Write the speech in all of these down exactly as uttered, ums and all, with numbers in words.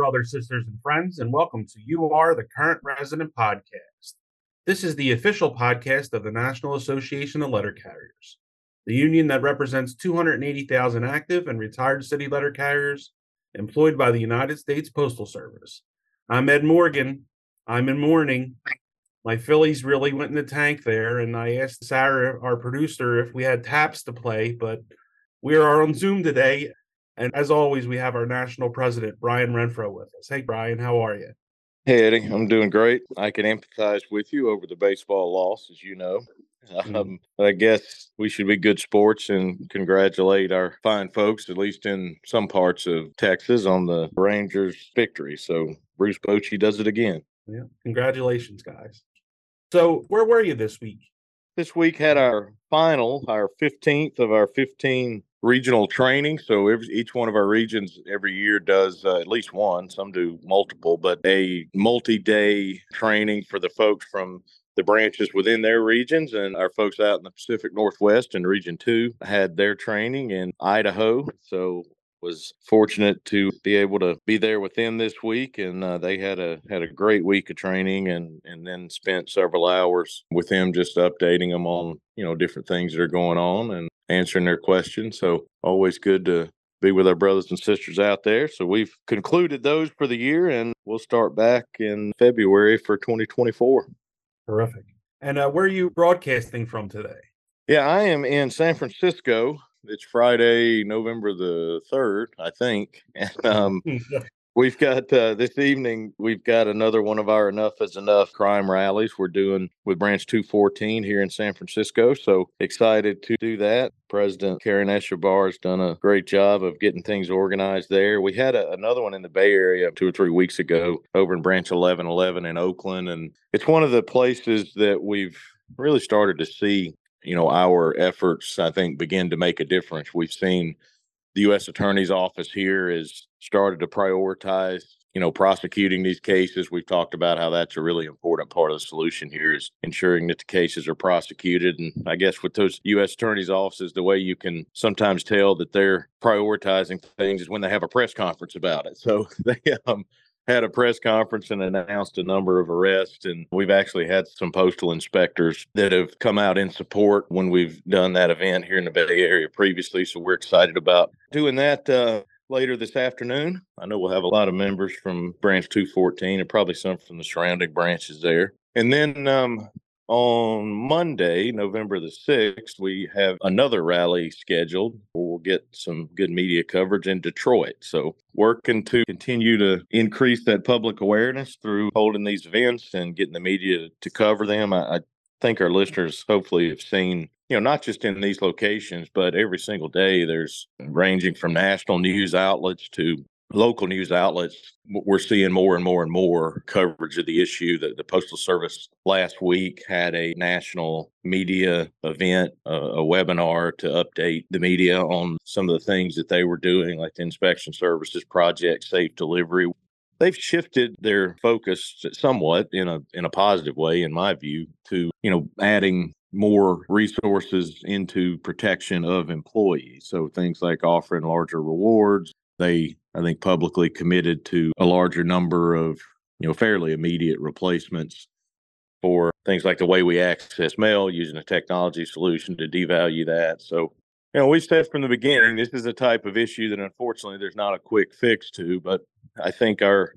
brothers, sisters, and friends, and welcome to You Are the Current Resident podcast. This is the official podcast of the National Association of Letter Carriers, the union that represents two hundred eighty thousand active and retired city letter carriers employed by the United States Postal Service. I'm Ed Morgan. I'm in mourning. My Phillies really went in the tank there, and I asked Sarah, our producer, if we had taps to play, but we are on Zoom today. And as always, we have our national president, Brian Renfro, with us. Hey, Brian, how are you? Hey, Eddie, I'm doing great. I can empathize with you over the baseball loss, as you know. Mm. Um, I guess we should be good sports and congratulate our fine folks, at least in some parts of Texas, on the Rangers' victory. So Bruce Bochy does it again. Yeah, congratulations, guys. So where were you this week? This week had our final, our fifteenth of our fifteen regional training. So every, each one of our regions every year does uh, at least one. Some do multiple, but a multi-day training for the folks from the branches within their regions. And our folks out in the Pacific Northwest and Region two had their training in Idaho. So was fortunate to be able to be there with them this week, and uh, they had a had a great week of training, and and then spent several hours with them just updating them on you know different things that are going on and answering their questions. So always good to be with our brothers and sisters out there. So we've concluded those for the year, and we'll start back in February for twenty twenty-four. Terrific. And uh, where are you broadcasting from today? Yeah, I am in San Francisco. It's Friday, November the third, I think. And um, we've got uh, this evening, we've got another one of our Enough is Enough crime rallies we're doing with Branch two fourteen here in San Francisco. So excited to do that. President Karen Escobar has done a great job of getting things organized there. We had a, another one in the Bay Area two or three weeks ago over in Branch eleven eleven in Oakland. And it's one of the places that we've really started to see you know, our efforts, I think, begin to make a difference. We've seen the U S Attorney's Office here has started to prioritize, you know, prosecuting these cases. We've talked about how that's a really important part of the solution here is ensuring that the cases are prosecuted. And I guess with those U S Attorney's offices, the way you can sometimes tell that they're prioritizing things is when they have a press conference about it. So they um, had a press conference and announced a number of arrests. And we've actually had some postal inspectors that have come out in support when we've done that event here in the Bay Area previously. So we're excited about doing that uh, later this afternoon. I know we'll have a lot of members from Branch two fourteen and probably some from the surrounding branches there. And then um, on Monday, November the sixth, we have another rally scheduled. We'll get some good media coverage in Detroit. So working to continue to increase that public awareness through holding these events and getting the media to cover them. I, I think our listeners hopefully have seen, you know, not just in these locations, but every single day there's ranging from national news outlets to local news outlets. We're seeing more and more and more coverage of the issue. That the Postal Service last week had a national media event, a, a webinar to update the media on some of the things that they were doing, like the Inspection Services Project, Safe Delivery. They've shifted their focus somewhat in a in a positive way, in my view, to you know adding more resources into protection of employees. So things like offering larger rewards. They, I think, publicly committed to a larger number of, you know, fairly immediate replacements for things like the way we access mail, using a technology solution to devalue that. So, you know, we said from the beginning, this is a type of issue that unfortunately there's not a quick fix to, but I think our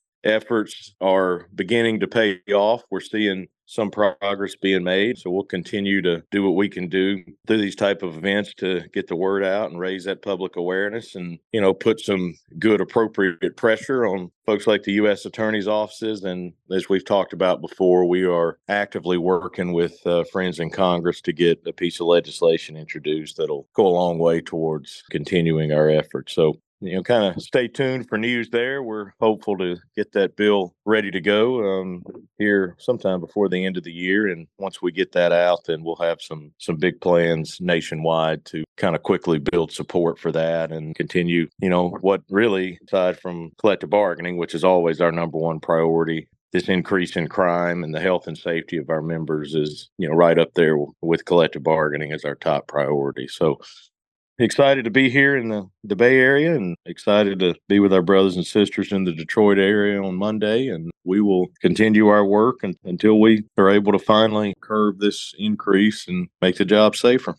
efforts are beginning to pay off. We're seeing some progress being made. So we'll continue to do what we can do through these type of events to get the word out and raise that public awareness and, you know, put some good appropriate pressure on folks like the U S Attorney's offices. And as we've talked about before, we are actively working with uh, friends in Congress to get a piece of legislation introduced that'll go a long way towards continuing our efforts. So you know, kind of stay tuned for news there. We're hopeful to get that bill ready to go um, here sometime before the end of the year. And once we get that out, then we'll have some some big plans nationwide to kind of quickly build support for that and continue, you know, what really, aside from collective bargaining, which is always our number one priority, this increase in crime and the health and safety of our members is, you know, right up there with collective bargaining as our top priority. So excited to be here in the, the Bay Area and excited to be with our brothers and sisters in the Detroit area on Monday. And we will continue our work and, until we are able to finally curb this increase and make the job safer.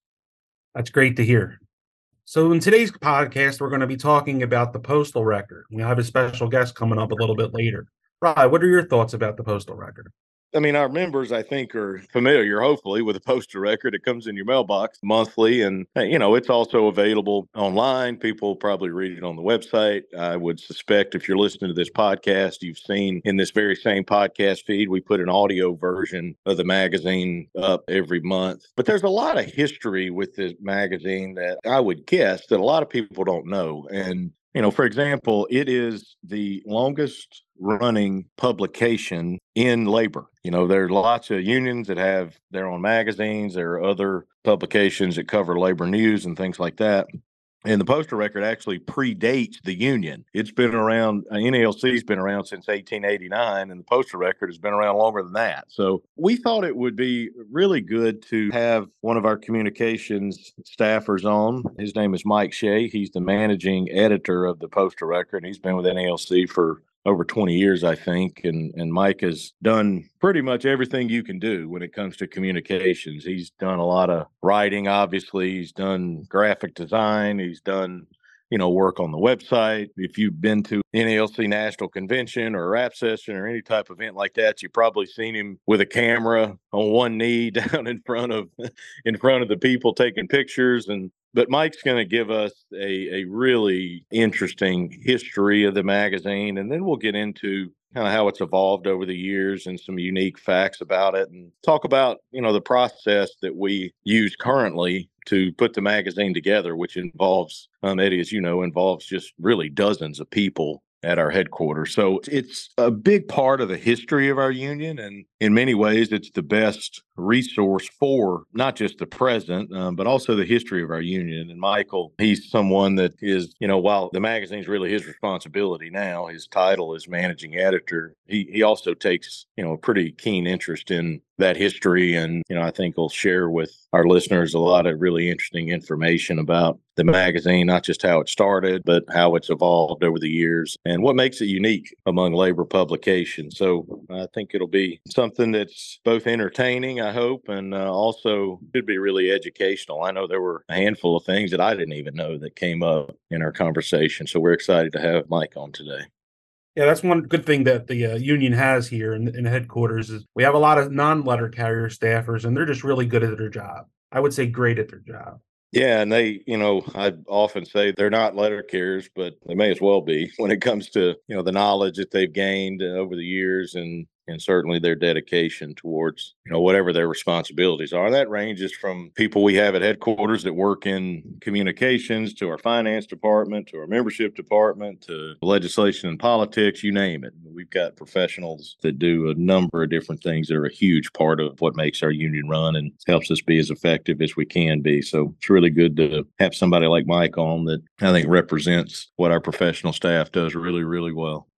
That's great to hear. So in today's podcast, we're going to be talking about the postal record. We have a special guest coming up a little bit later. Rod, what are your thoughts about the postal record? I mean, our members, I think, are familiar, hopefully, with the postal record. It comes in your mailbox monthly, and, you know, it's also available online. People probably read it on the website. I would suspect if you're listening to this podcast, you've seen in this very same podcast feed, we put an audio version of the magazine up every month. But there's a lot of history with this magazine that I would guess that a lot of people don't know. And, you know, for example, it is the longest running publication in labor. You know, there are lots of unions that have their own magazines. There are other publications that cover labor news and things like that. And the Postal Record actually predates the union. It's been around, uh, N A L C's been around since eighteen eighty-nine, and the Postal Record has been around longer than that. So we thought it would be really good to have one of our communications staffers on. His name is Mike Shea. He's the managing editor of the Postal Record. He's been with N A L C for over twenty years, I think. And, and Mike has done pretty much everything you can do when it comes to communications. He's done a lot of writing, obviously. He's done graphic design. He's done, you know, work on the website. If you've been to N A L C National Convention or a rap session or any type of event like that, you've probably seen him with a camera on one knee down in front of in front of the people taking pictures. And But Mike's going to give us a, a really interesting history of the magazine, and then we'll get into kind of how it's evolved over the years and some unique facts about it, and talk about, you know, the process that we use currently to put the magazine together, which involves, um, Eddie, as you know, involves just really dozens of people at our headquarters. So it's a big part of the history of our union. And in many ways, it's the best resource for not just the present, um, but also the history of our union. And Michael, he's someone that is, you know, while the magazine's really his responsibility now, his title is managing editor. He, he also takes, you know, a pretty keen interest in that history. And, you know, I think he'll share with our listeners a lot of really interesting information about the magazine, not just how it started, but how it's evolved over the years and what makes it unique among labor publications. So I think it'll be something that's both entertaining, I hope, and uh, also should be really educational. I know there were a handful of things that I didn't even know that came up in our conversation. So we're excited to have Mike on today. Yeah, that's one good thing that the uh, union has here in, in headquarters is we have a lot of non-letter carrier staffers, and they're just really good at their job. I would say great at their job. Yeah, and they, you know, I often say they're not letter carriers, but they may as well be when it comes to, you know, the knowledge that they've gained over the years and and certainly their dedication towards, you know, whatever their responsibilities are. That ranges from people we have at headquarters that work in communications to our finance department, to our membership department, to legislation and politics, you name it. We've got professionals that do a number of different things that are a huge part of what makes our union run and helps us be as effective as we can be. So it's really good to have somebody like Mike on that I think represents what our professional staff does really, really well.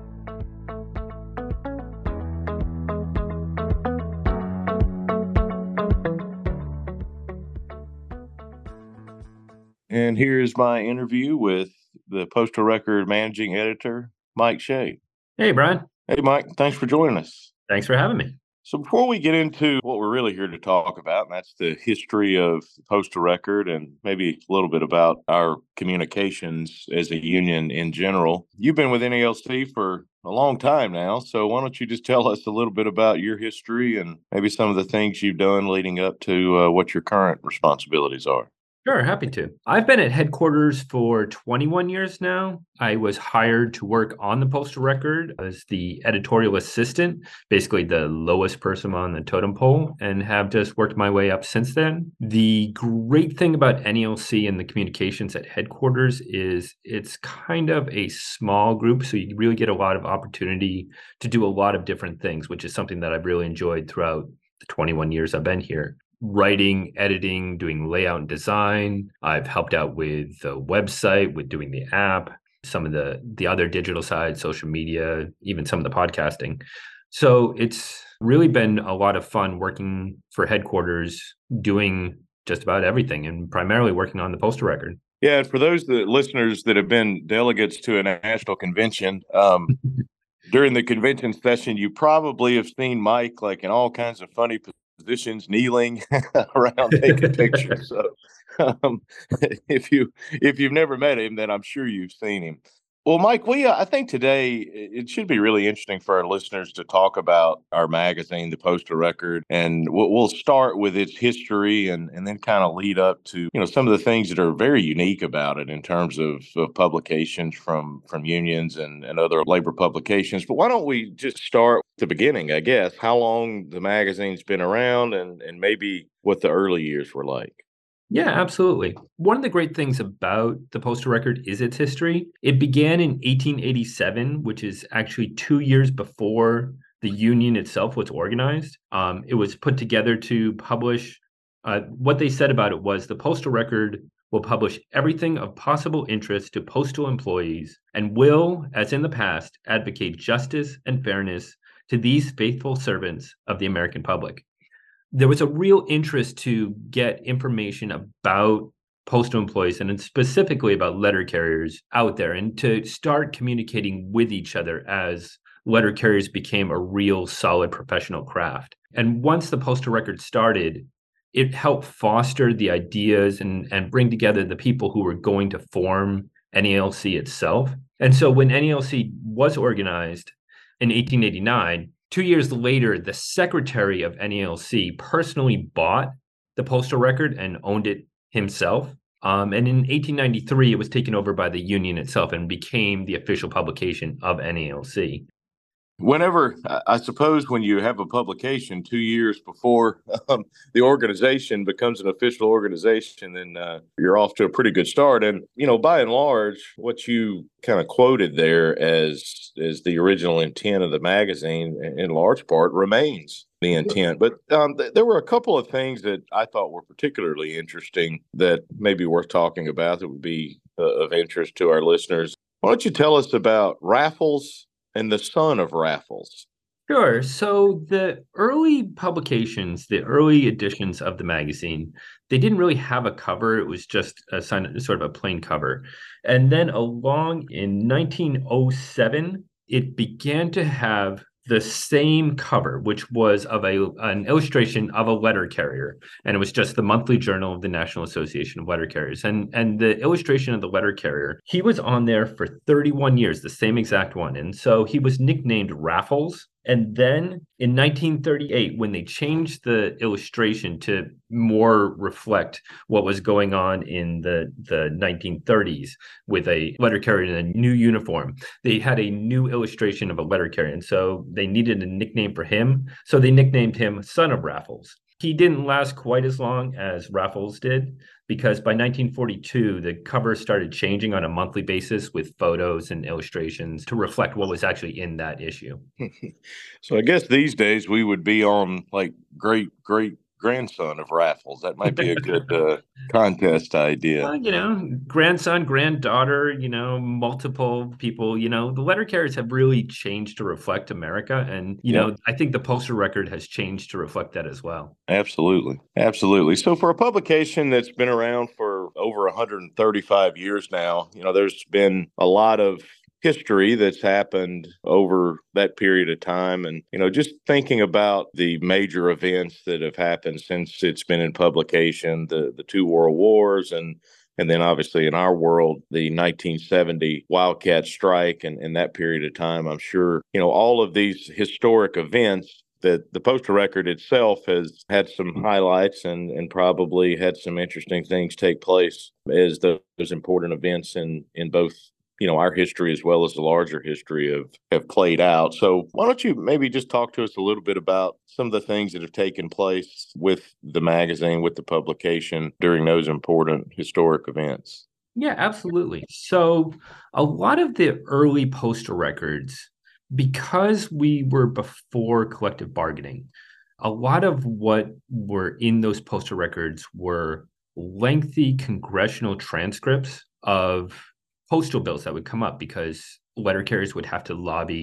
And here's my interview with the Postal Record managing editor, Mike Shea. Hey, Brian. Hey, Mike. Thanks for joining us. Thanks for having me. So before we get into what we're really here to talk about, and that's the history of the Postal Record and maybe a little bit about our communications as a union in general, you've been with N A L C for a long time now. So why don't you just tell us a little bit about your history and maybe some of the things you've done leading up to uh, what your current responsibilities are? Sure, happy to. I've been at headquarters for twenty-one years now. I was hired to work on the Postal Record as the editorial assistant, basically the lowest person on the totem pole, and have just worked my way up since then. The great thing about N A L C and the communications at headquarters is it's kind of a small group, so you really get a lot of opportunity to do a lot of different things, which is something that I've really enjoyed throughout the twenty-one years I've been here. Writing, editing, doing layout and design. I've helped out with the website, with doing the app, some of the, the other digital side, social media, even some of the podcasting. So it's really been a lot of fun working for headquarters, doing just about everything, and primarily working on the postal record. Yeah, and for those that, listeners that have been delegates to a national convention, um, during the convention session, you probably have seen Mike like in all kinds of funny positions, kneeling around taking pictures. So, um, if you if you've never met him, then I'm sure you've seen him. Well, Mike, we uh, I think today it should be really interesting for our listeners to talk about our magazine, the Postal Record, and we'll, we'll start with its history and and then kind of lead up to you know some of the things that are very unique about it in terms of, of publications from from unions and and other labor publications. But why don't we just start at the beginning? I guess how long the magazine's been around and and maybe what the early years were like. Yeah, absolutely. One of the great things about the Postal Record is its history. It began in eighteen eighty-seven, which is actually two years before the union itself was organized. Um, it was put together to publish, uh, what they said about it was the Postal Record will publish everything of possible interest to postal employees and will, as in the past, advocate justice and fairness to these faithful servants of the American public. There was a real interest to get information about postal employees and specifically about letter carriers out there and to start communicating with each other as letter carriers became a real solid professional craft. And once the Postal Record started, it helped foster the ideas and, and bring together the people who were going to form N A L C itself. And so when N A L C was organized in eighteen eighty-nine, two years later, the secretary of N A L C personally bought the Postal Record and owned it himself. Um, and in eighteen ninety-three, it was taken over by the union itself and became the official publication of N A L C. Whenever, I suppose, when you have a publication two years before um, the organization becomes an official organization, then uh, you're off to a pretty good start. And, you know, by and large, what you kind of quoted there as, as the original intent of the magazine, in large part, remains the intent. But um, th- there were a couple of things that I thought were particularly interesting that may be worth talking about that would be uh, of interest to our listeners. Why don't you tell us about Raffles and the son of Raffles? Sure. So the early publications, the early editions of the magazine, they didn't really have a cover. It was just a sort of a plain cover. And then along in nineteen oh seven, it began to have the same cover, which was of a an illustration of a letter carrier, and it was just the monthly journal of the National Association of Letter Carriers. And and the illustration of the letter carrier, he was on there for thirty-one years, the same exact one, and so he was nicknamed Raffles. And then in nineteen thirty-eight, when they changed the illustration to more reflect what was going on in the, the nineteen thirties with a letter carrier in a new uniform, they had a new illustration of a letter carrier. And so they needed a nickname for him. So they nicknamed him Son of Raffles. He didn't last quite as long as Raffles did, because by nineteen forty-two, the cover started changing on a monthly basis with photos and illustrations to reflect what was actually in that issue. So I guess these days we would be on like great, great grandson of Raffles. That might be a good uh, contest idea. Well, you know, grandson, granddaughter, you know, multiple people, you know, the letter carriers have really changed to reflect America. And, you yep. know, I think the Postal Record has changed to reflect that as well. Absolutely. Absolutely. So for a publication that's been around for over one hundred thirty-five years now, you know, there's been a lot of history that's happened over that period of time. And, you know, just thinking about the major events that have happened since it's been in publication, the, the two world wars, and and then obviously in our world, the nineteen seventy Wildcat strike and, and that period of time, I'm sure, you know, all of these historic events that the Postal Record itself has had some highlights and, and probably had some interesting things take place as those important events in, in both you know, our history as well as the larger history of have played out. So why don't you maybe just talk to us a little bit about some of the things that have taken place with the magazine, with the publication during those important historic events? Yeah, absolutely. So a lot of the early postal records, because we were before collective bargaining, a lot of what were in those postal records were lengthy congressional transcripts of postal bills that would come up because letter carriers would have to lobby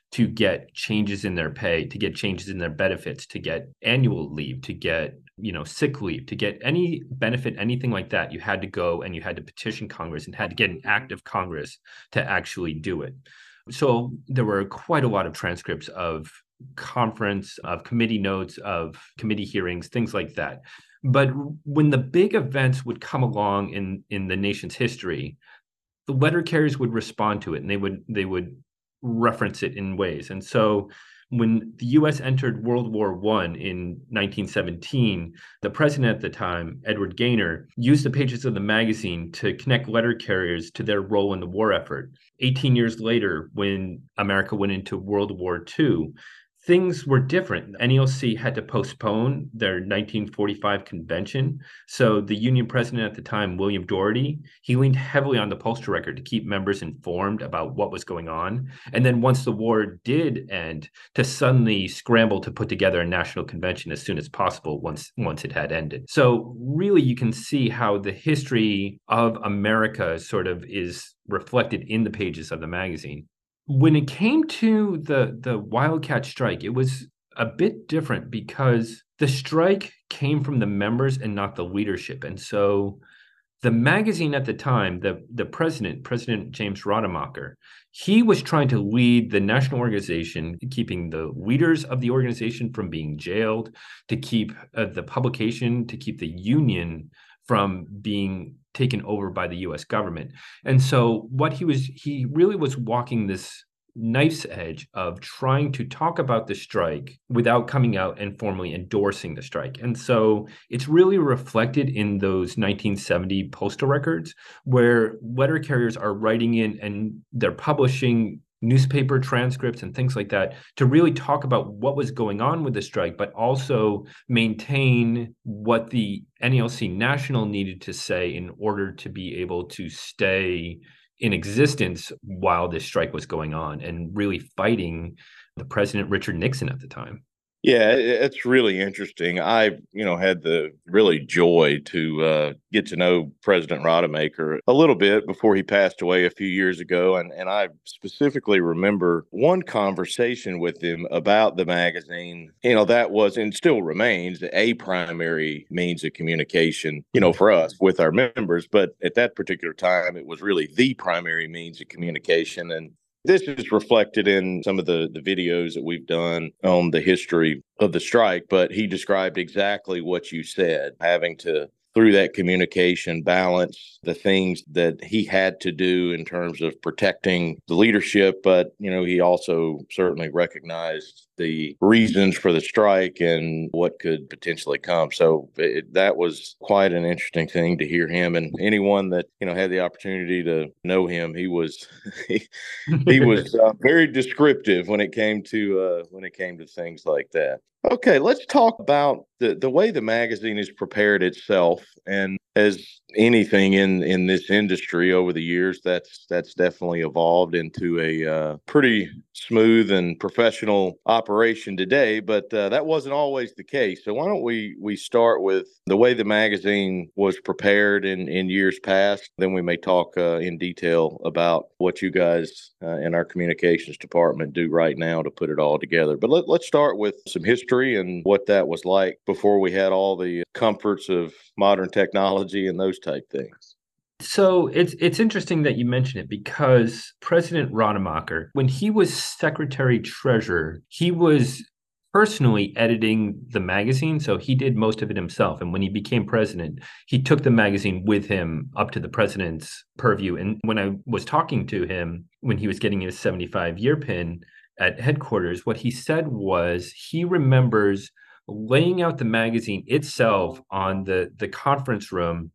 to get changes in their pay, to get changes in their benefits, to get annual leave, to get, you know, sick leave, to get any benefit, anything like that, you had to go and you had to petition Congress and had to get an act of Congress to actually do it. So there were quite a lot of transcripts of conference, of committee notes, of committee hearings, things like that. But when the big events would come along in, in the nation's history, the letter carriers would respond to it, and they would they would reference it in ways. And so when the U S entered World War One in nineteen seventeen, the president at the time, Edward Gaynor, used the pages of the magazine to connect letter carriers to their role in the war effort. eighteen years later, when America went into World War Two, things were different. N E L C had to postpone their nineteen forty-five convention. So the union president at the time, William Doherty, he leaned heavily on the postal record to keep members informed about what was going on. And then once the war did end, to suddenly scramble to put together a national convention as soon as possible once, once it had ended. So really, you can see how the history of America sort of is reflected in the pages of the magazine. When it came to the, the Wildcat strike, it was a bit different because the strike came from the members and not the leadership. And so the magazine at the time, the, the president, President James Rademacher, he was trying to lead the national organization, keeping the leaders of the organization from being jailed, to keep uh, the publication, to keep the union from being taken over by the U S government. And so what he was, he really was walking this knife's edge of trying to talk about the strike without coming out and formally endorsing the strike. And so it's really reflected in those nineteen seventy postal records, where letter carriers are writing in and they're publishing newspaper transcripts and things like that to really talk about what was going on with the strike, but also maintain what the N E L C National needed to say in order to be able to stay in existence while this strike was going on, and really fighting the president, Richard Nixon, at the time. Yeah, it's really interesting. I, you know, had the really joy to uh, get to know President Rademacher a little bit before he passed away a few years ago. And, and I specifically remember one conversation with him about the magazine. You know, that was and still remains a primary means of communication, you know, for us with our members. But at that particular time, it was really the primary means of communication. And this is reflected in some of the, the videos that we've done on the history of the strike, but he described exactly what you said, having to, through that communication, balance the things that he had to do in terms of protecting the leadership. But, you know, he also certainly recognized the reasons for the strike and what could potentially come. So it, that was quite an interesting thing to hear him. And anyone that, you know, had the opportunity to know him, he was he, he was uh, very descriptive when it came to uh, when it came to things like that. Okay, let's talk about the, the way the magazine has prepared itself. And as anything in, in this industry over the years, that's that's definitely evolved into a uh, pretty smooth and professional operation today. But uh, that wasn't always the case. So why don't we we start with the way the magazine was prepared in, in years past. Then we may talk uh, in detail about what you guys uh, in our communications department do right now to put it all together. But let, let's start with some history and what that was like before we had all the comforts of modern technology and those type things. So it's it's interesting that you mention it, because President Rademacher, when he was Secretary Treasurer, he was personally editing the magazine. So he did most of it himself. And when he became president, he took the magazine with him up to the president's purview. And when I was talking to him, when he was getting his seventy-five year pin at headquarters, what he said was he remembers laying out the magazine itself on the, the conference room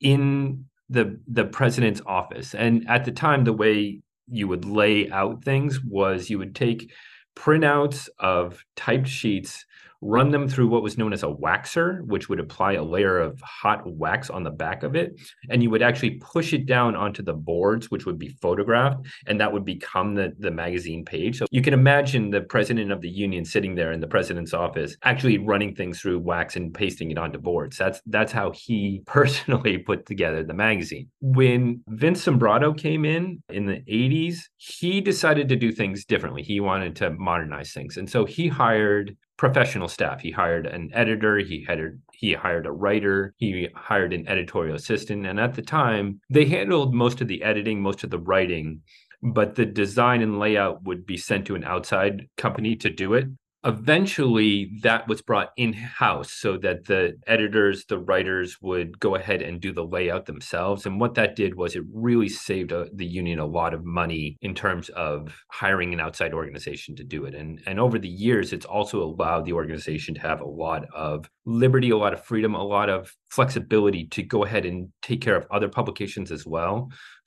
in the the president's office. And at the time, the way you would lay out things was you would take printouts of typed sheets, run them through what was known as a waxer, which would apply a layer of hot wax on the back of it. And you would actually push it down onto the boards, which would be photographed, and that would become the, the magazine page. So you can imagine the president of the union sitting there in the president's office, actually running things through wax and pasting it onto boards. That's that's how he personally put together the magazine. When Vince Sombrado came in in the eighties, he decided to do things differently. He wanted to modernize things. And so he hired professional staff. He hired an editor, he hired he hired a writer, he hired an editorial assistant. And at the time, they handled most of the editing, most of the writing, but the design and layout would be sent to an outside company to do it. Eventually, that was brought in-house so that the editors, the writers would go ahead and do the layout themselves. And what that did was it really saved uh, the union a lot of money in terms of hiring an outside organization to do it. And, and over the years, it's also allowed the organization to have a lot of liberty, a lot of freedom, a lot of flexibility to go ahead and take care of other publications as well.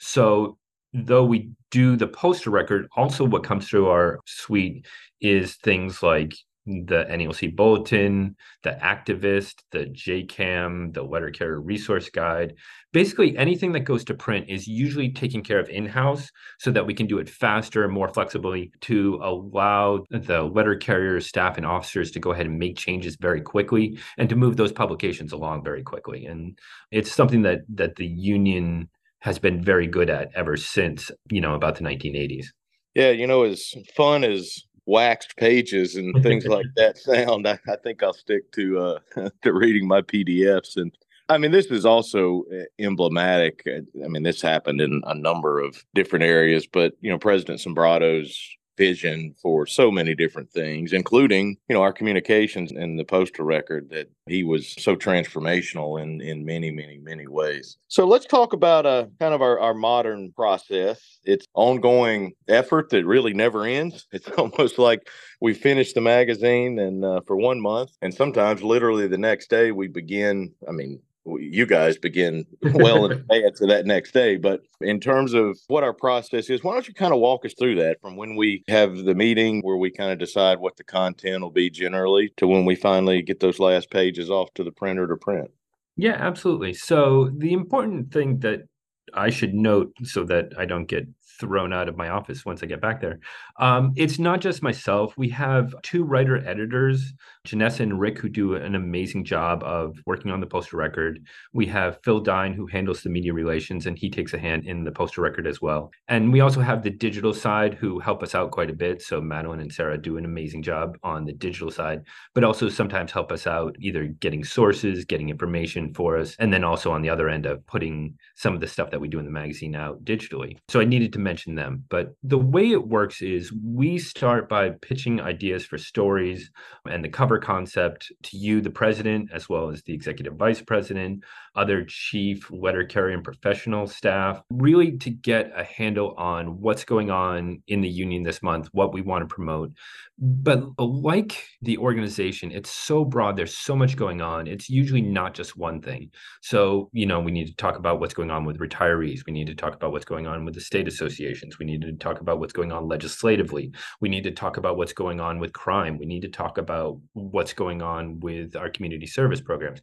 So though we do the Poster Record, also what comes through our suite is things like the N A L C Bulletin, the Activist, the J CAM, the Letter Carrier Resource Guide. Basically, anything that goes to print is usually taken care of in-house so that we can do it faster and more flexibly to allow the letter carrier staff and officers to go ahead and make changes very quickly and to move those publications along very quickly. And it's something that that the union has been very good at ever since, you know, about the nineteen eighties. Yeah, you know, as fun as waxed pages and things like that sound, I, I think I'll stick to uh, to reading my P D Fs. And I mean, this is also emblematic. I mean, this happened in a number of different areas, but, you know, President Sombrado's vision for so many different things, including, you know, our communications and the Poster Record, that he was so transformational in, in many, many, many ways. So let's talk about uh, kind of our, our modern process. It's ongoing effort that really never ends. It's almost like we finish the magazine and uh, for one month, and sometimes literally the next day we begin, I mean, you guys begin well in advance of that next day. But in terms of what our process is, why don't you kind of walk us through that from when we have the meeting where we kind of decide what the content will be generally to when we finally get those last pages off to the printer to print? Yeah, absolutely. So the important thing that I should note so that I don't get thrown out of my office once I get back there. Um, it's not just myself. We have two writer editors, Janessa and Rick, who do an amazing job of working on the Poster Record. We have Phil Dine, who handles the media relations, and he takes a hand in the Poster Record as well. And we also have the digital side, who help us out quite a bit. So Madeline and Sarah do an amazing job on the digital side, but also sometimes help us out either getting sources, getting information for us, and then also on the other end of putting some of the stuff that we do in the magazine out digitally. So I needed to mention them. But the way it works is we start by pitching ideas for stories and the cover concept to you, the president, as well as the executive vice president, other chief letter carrier and professional staff, really to get a handle on what's going on in the union this month, what we want to promote. But like the organization, it's so broad. There's so much going on. It's usually not just one thing. So, you know, we need to talk about what's going on with retirees. We need to talk about what's going on with the state associations. We need to talk about what's going on legislatively. We need to talk about what's going on with crime. We need to talk about what's going on with our community service programs.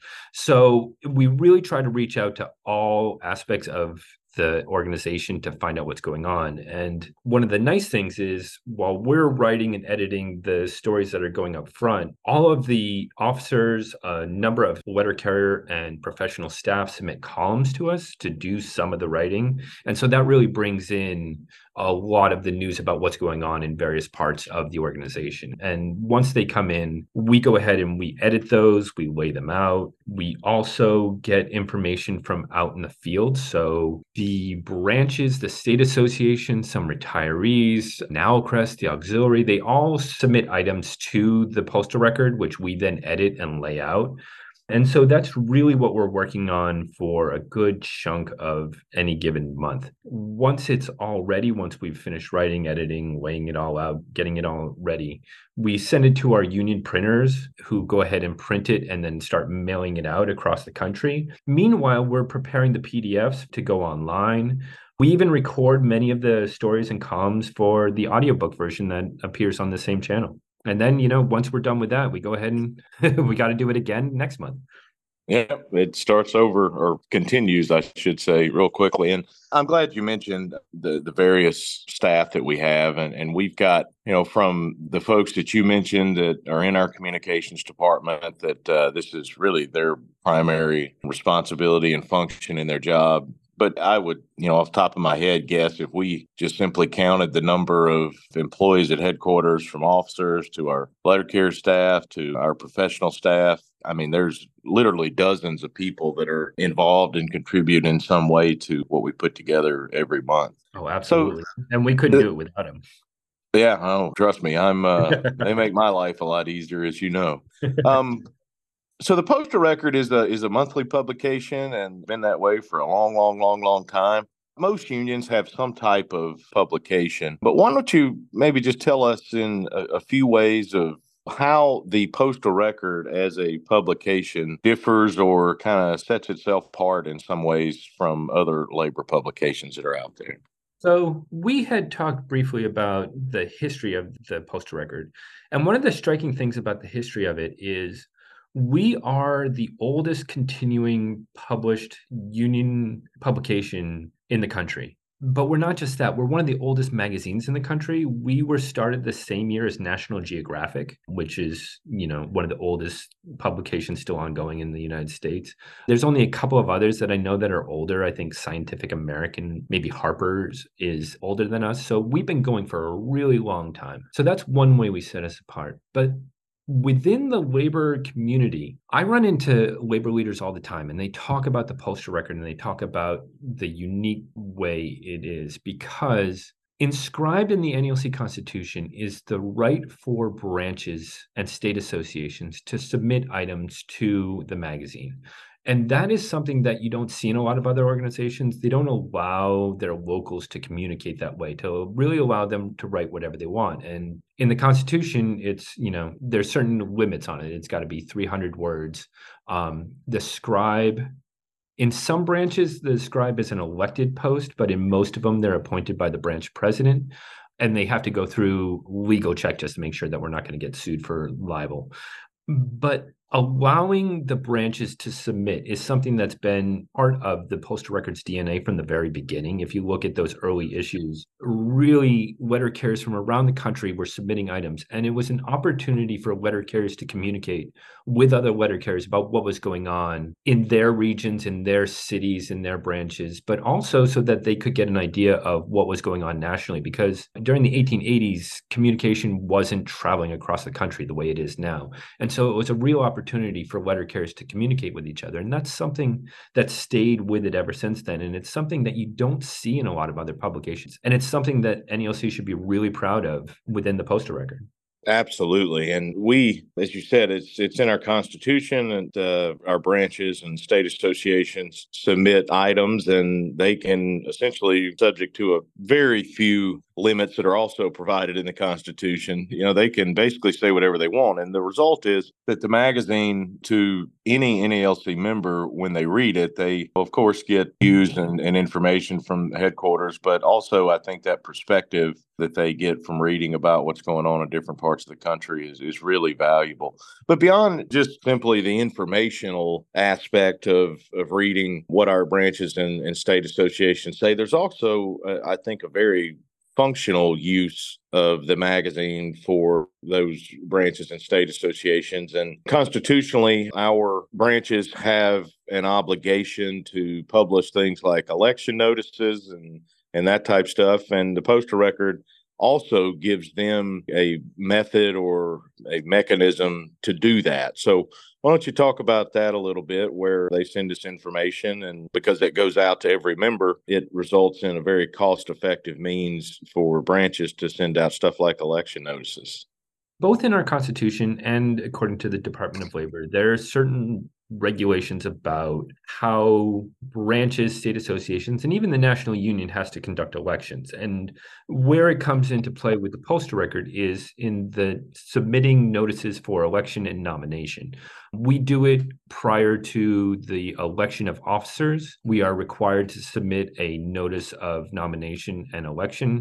So we really try to reach out to all aspects of the organization to find out what's going on. And one of the nice things is while we're writing and editing the stories that are going up front, all of the officers, a number of letter carrier and professional staff submit columns to us to do some of the writing. And so that really brings in a lot of the news about what's going on in various parts of the organization. And once they come in, we go ahead and we edit those, we lay them out. We also get information from out in the field. So the branches, the state association, some retirees, NALCREST, the auxiliary, they all submit items to the Poster Record, which we then edit and lay out. And so that's really what we're working on for a good chunk of any given month. Once it's all ready, once we've finished writing, editing, laying it all out, getting it all ready, we send it to our union printers who go ahead and print it and then start mailing it out across the country. Meanwhile, we're preparing the P D Fs to go online. We even record many of the stories and columns for the audiobook version that appears on the same channel. And then, you know, once we're done with that, we go ahead and we got to do it again next month. Yeah, it starts over or continues, I should say, real quickly. And I'm glad you mentioned the the various staff that we have. And, and we've got, you know, from the folks that you mentioned that are in our communications department, that uh, this is really their primary responsibility and function in their job. But I would, you know, off the top of my head, guess if we just simply counted the number of employees at headquarters, from officers to our letter carrier staff to our professional staff, I mean, there's literally dozens of people that are involved and contribute in some way to what we put together every month. Oh, absolutely. So, and we couldn't do it without them. Yeah, oh, trust me, I'm. Uh, they make my life a lot easier, as you know. Um, So the Poster Record is a is a monthly publication and been that way for a long, long, long, long time. Most unions have some type of publication, but why don't you maybe just tell us in a, a few ways of how the Postal Record as a publication differs or kind of sets itself apart in some ways from other labor publications that are out there? So we had talked briefly about the history of the Postal Record. And one of the striking things about the history of it is we are the oldest continuing published union publication in the country. But we're not just that, we're one of the oldest magazines in the country. We were started the same year as National Geographic, which is, you know, one of the oldest publications still ongoing in the United States. There's only a couple of others that I know that are older. I think Scientific American, maybe Harper's is older than us. So we've been going for a really long time. So that's one way we set us apart. But within the labor community, I run into labor leaders all the time, and they talk about the Postal Record and they talk about the unique way it is, because inscribed in the N A L C Constitution is the right for branches and state associations to submit items to the magazine. And that is something that you don't see in a lot of other organizations. They don't allow their locals to communicate that way, to really allow them to write whatever they want. And in the Constitution, it's, you know, there's certain limits on it. It's got to be three hundred words. Um, the scribe, in some branches, the scribe is an elected post, but in most of them, they're appointed by the branch president. And they have to go through legal check just to make sure that we're not going to get sued for libel. But allowing the branches to submit is something that's been part of the Postal Record's D N A from the very beginning. If you look at those early issues, really letter carriers from around the country were submitting items. And it was an opportunity for letter carriers to communicate with other letter carriers about what was going on in their regions, in their cities, in their branches, but also so that they could get an idea of what was going on nationally. Because during the eighteen eighties, communication wasn't traveling across the country the way it is now. And so it was a real opportunity opportunity for letter carriers to communicate with each other. And that's something that stayed with it ever since then. And it's something that you don't see in a lot of other publications. And it's something that N A L C should be really proud of within the Postal Record. Absolutely. And we, as you said, it's it's in our Constitution, and uh, our branches and state associations submit items, and they can essentially, subject to a very few limits that are also provided in the Constitution, you know, they can basically say whatever they want. And the result is that the magazine, to any N A L C member, when they read it, they, of course, get views and, and information from headquarters, but also I think that perspective that they get from reading about what's going on in different parts of the country is, is really valuable. But beyond just simply the informational aspect of, of reading what our branches and, and state associations say, there's also, uh, I think, a very functional use of the magazine for those branches and state associations. And constitutionally, our branches have an obligation to publish things like election notices and, and that type stuff. And the Postal Record also gives them a method or a mechanism to do that. So why don't you talk about that a little bit, where they send us information, and because it goes out to every member, it results in a very cost-effective means for branches to send out stuff like election notices. Both in our Constitution and according to the Department of Labor, there are certain regulations about how branches, state associations, and even the national union has to conduct elections. And where it comes into play with the Postal Record is in the submitting notices for election and nomination. We do it prior to the election of officers. We are required to submit a notice of nomination and election.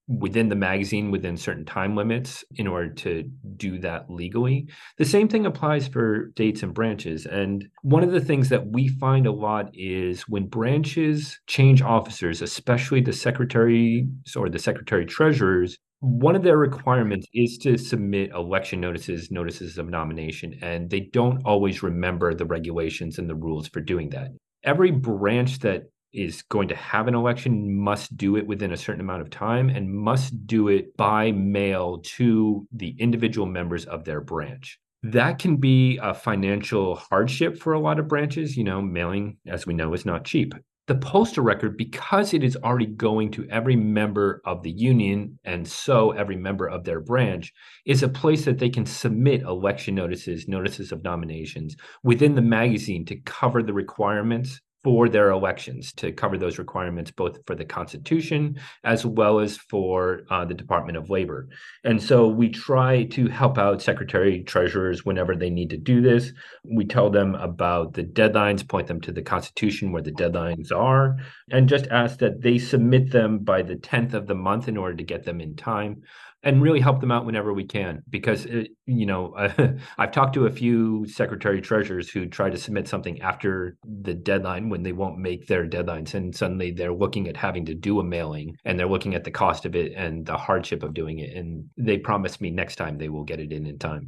within the magazine within certain time limits in order to do that legally. The same thing applies for states and branches. And one of the things that we find a lot is when branches change officers, especially the secretaries or the secretary treasurers, one of their requirements is to submit election notices, notices of nomination, and they don't always remember the regulations and the rules for doing that. Every branch that is going to have an election must do it within a certain amount of time and must do it by mail to the individual members of their branch. That can be a financial hardship for a lot of branches. You know, mailing, as we know, is not cheap. The postal record, because it is already going to every member of the union and so every member of their branch, is a place that they can submit election notices, notices of nominations within the magazine to cover the requirements for their elections, to cover those requirements both for the Constitution as well as for uh, the Department of Labor. And so we try to help out secretary treasurers whenever they need to do this. We tell them about the deadlines, point them to the Constitution where the deadlines are, and just ask that they submit them by the tenth of the month in order to get them in time, and really help them out whenever we can. Because, it, you know, uh, I've talked to a few secretary treasurers who try to submit something after the deadline when they won't make their deadlines. And suddenly they're looking at having to do a mailing and they're looking at the cost of it and the hardship of doing it. And they promise me next time they will get it in in time.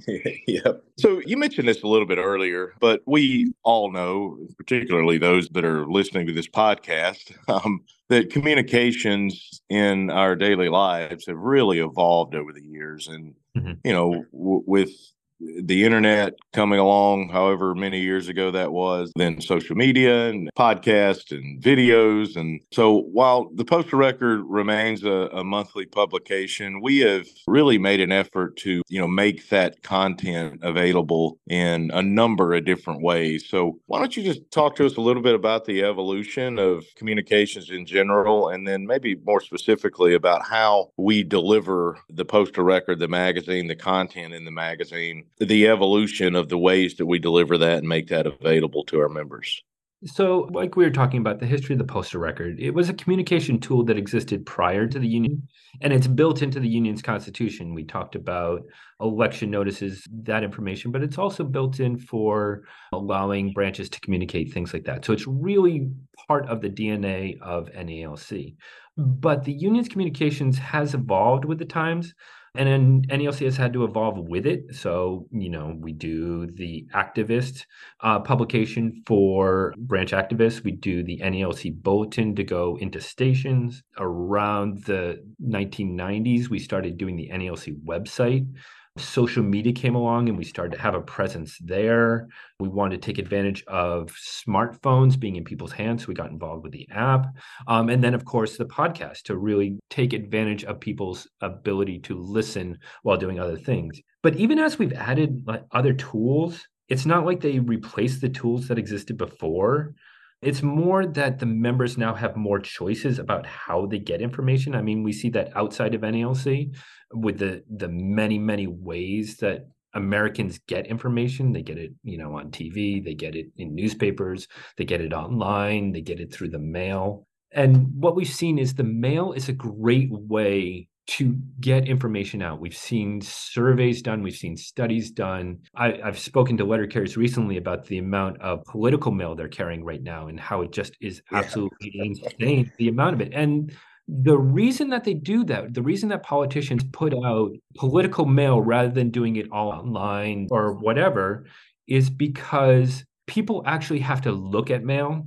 Yeah. So you mentioned this a little bit earlier, but we all know, particularly those that are listening to this podcast, um, that communications in our daily lives have really evolved over the years. And, mm-hmm. you know, w- with the internet coming along, however many years ago that was, then social media and podcasts and videos. And so while the Postal Record remains a, a monthly publication, we have really made an effort to, you know, make that content available in a number of different ways. So why don't you just talk to us a little bit about the evolution of communications in general, and then maybe more specifically about how we deliver the Postal Record, the magazine, the content in the magazine, the evolution of the ways that we deliver that and make that available to our members. So, like we were talking about, the history of the Postal Record, it was a communication tool that existed prior to the union, and it's built into the union's constitution. We talked about election notices, that information, but it's also built in for allowing branches to communicate, things like that. So it's really part of the D N A of N A L C. But the union's communications has evolved with the times. And then N A L C has had to evolve with it. So, you know, we do the activist uh, publication for branch activists. We do the N A L C bulletin to go into stations. Around the nineteen nineties, we started doing the N A L C website. Social media came along and we started to have a presence there. We wanted to take advantage of smartphones being in people's hands. So we got involved with the app. Um, and then, of course, the podcast to really take advantage of people's ability to listen while doing other things. But even as we've added like, other tools, it's not like they replaced the tools that existed before. It's more that the members now have more choices about how they get information. I mean, we see that outside of N A L C with the the many, many ways that Americans get information. They get it, you know, on T V, they get it in newspapers, they get it online, they get it through the mail. And what we've seen is the mail is a great way to get information out. We've seen surveys done. We've seen studies done. I, I've spoken to letter carriers recently about the amount of political mail they're carrying right now and how it just is absolutely yeah. insane, the amount of it. And the reason that they do that, the reason that politicians put out political mail rather than doing it all online or whatever, is because people actually have to look at mail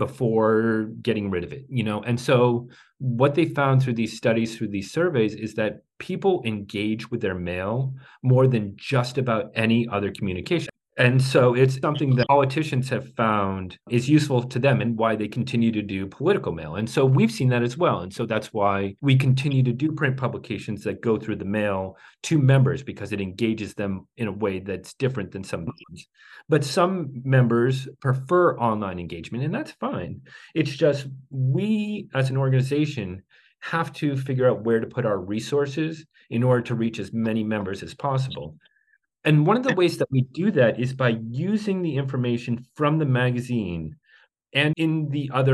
before getting rid of it, you know? And so what they found through these studies, through these surveys, is that people engage with their mail more than just about any other communication. And so it's something that politicians have found is useful to them and why they continue to do political mail. And so we've seen that as well. And so that's why we continue to do print publications that go through the mail to members, because it engages them in a way that's different than some others. But some members prefer online engagement, and that's fine. It's just we as an organization have to figure out where to put our resources in order to reach as many members as possible. And one of the ways that we do that is by using the information from the magazine and in the other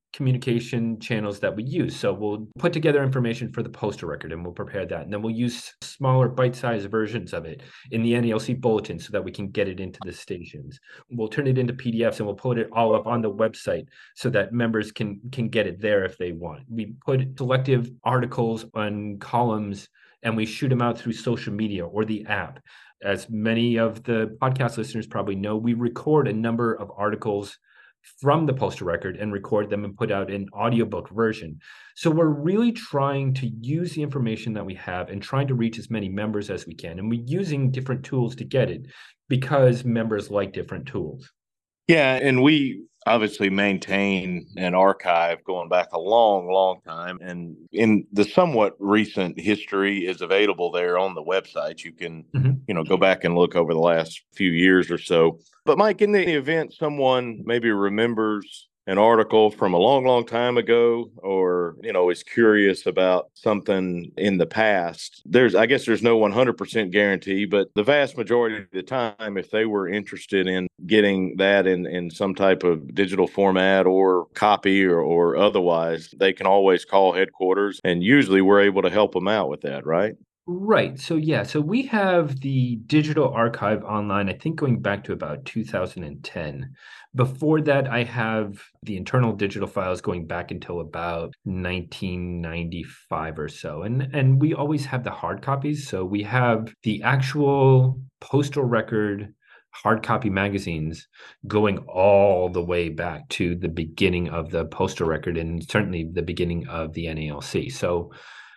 communication channels that we use. So we'll put together information for the postal record and we'll prepare that. And then we'll use smaller bite-sized versions of it in the N A L C bulletin so that we can get it into the stations. We'll turn it into P D Fs and we'll put it all up on the website so that members can, can get it there if they want. We put selective articles on columns and we shoot them out through social media or the app. As many of the podcast listeners probably know, we record a number of articles from the postal record and record them and put out an audiobook version. So we're really trying to use the information that we have and trying to reach as many members as we can. And we're using different tools to get it because members like different tools. Yeah, and we obviously maintain an archive going back a long, long time. And in the somewhat recent history is available there on the website. You can, mm-hmm. you know, go back and look over the last few years or so. But Mike, in the event someone maybe remembers an article from a long, long time ago, or, you know, is curious about something in the past, there's, I guess there's no one hundred percent guarantee, but the vast majority of the time, if they were interested in getting that in, in some type of digital format or copy or, or otherwise, they can always call headquarters, and usually we're able to help them out with that, right? Right. So, yeah, so we have the digital archive online, I think going back to about two thousand ten. Before that, I have the internal digital files going back until about nineteen ninety-five or so. And, and we always have the hard copies. So we have the actual postal record hard copy magazines going all the way back to the beginning of the postal record and certainly the beginning of the N A L C. So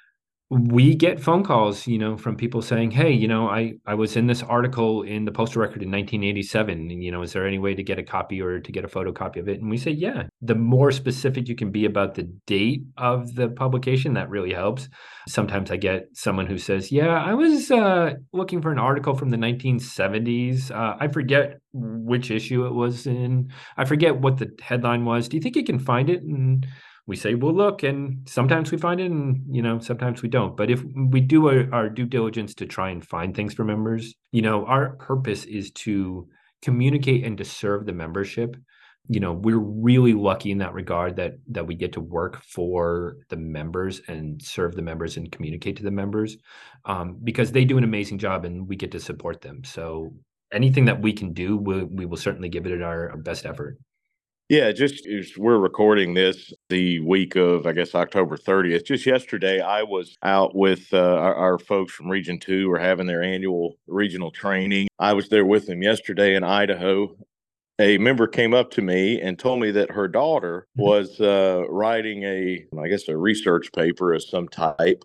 we get phone calls, you know, from people saying, hey, you know, I, I was in this article in the postal record in nineteen eighty-seven. And, you know, is there any way to get a copy or to get a photocopy of it? And we say, yeah, the more specific you can be about the date of the publication, that really helps. Sometimes I get someone who says, yeah, I was uh, looking for an article from the nineteen seventies. Uh, I forget which issue it was in. I forget what the headline was. Do you think you can find it? And we say, we'll look, and sometimes we find it and, you know, sometimes we don't. But if we do our, our due diligence to try and find things for members, you know, our purpose is to communicate and to serve the membership. You know, we're really lucky in that regard that that we get to work for the members and serve the members and communicate to the members um, because they do an amazing job and we get to support them. So anything that we can do, we, we will certainly give it our, our best effort. Yeah, just as we're recording this the week of, I guess, October thirtieth. Just yesterday, I was out with uh, our, our folks from Region two who are having their annual regional training. I was there with them yesterday in Idaho. A member came up to me and told me that her daughter was uh, writing a, I guess, a research paper of some type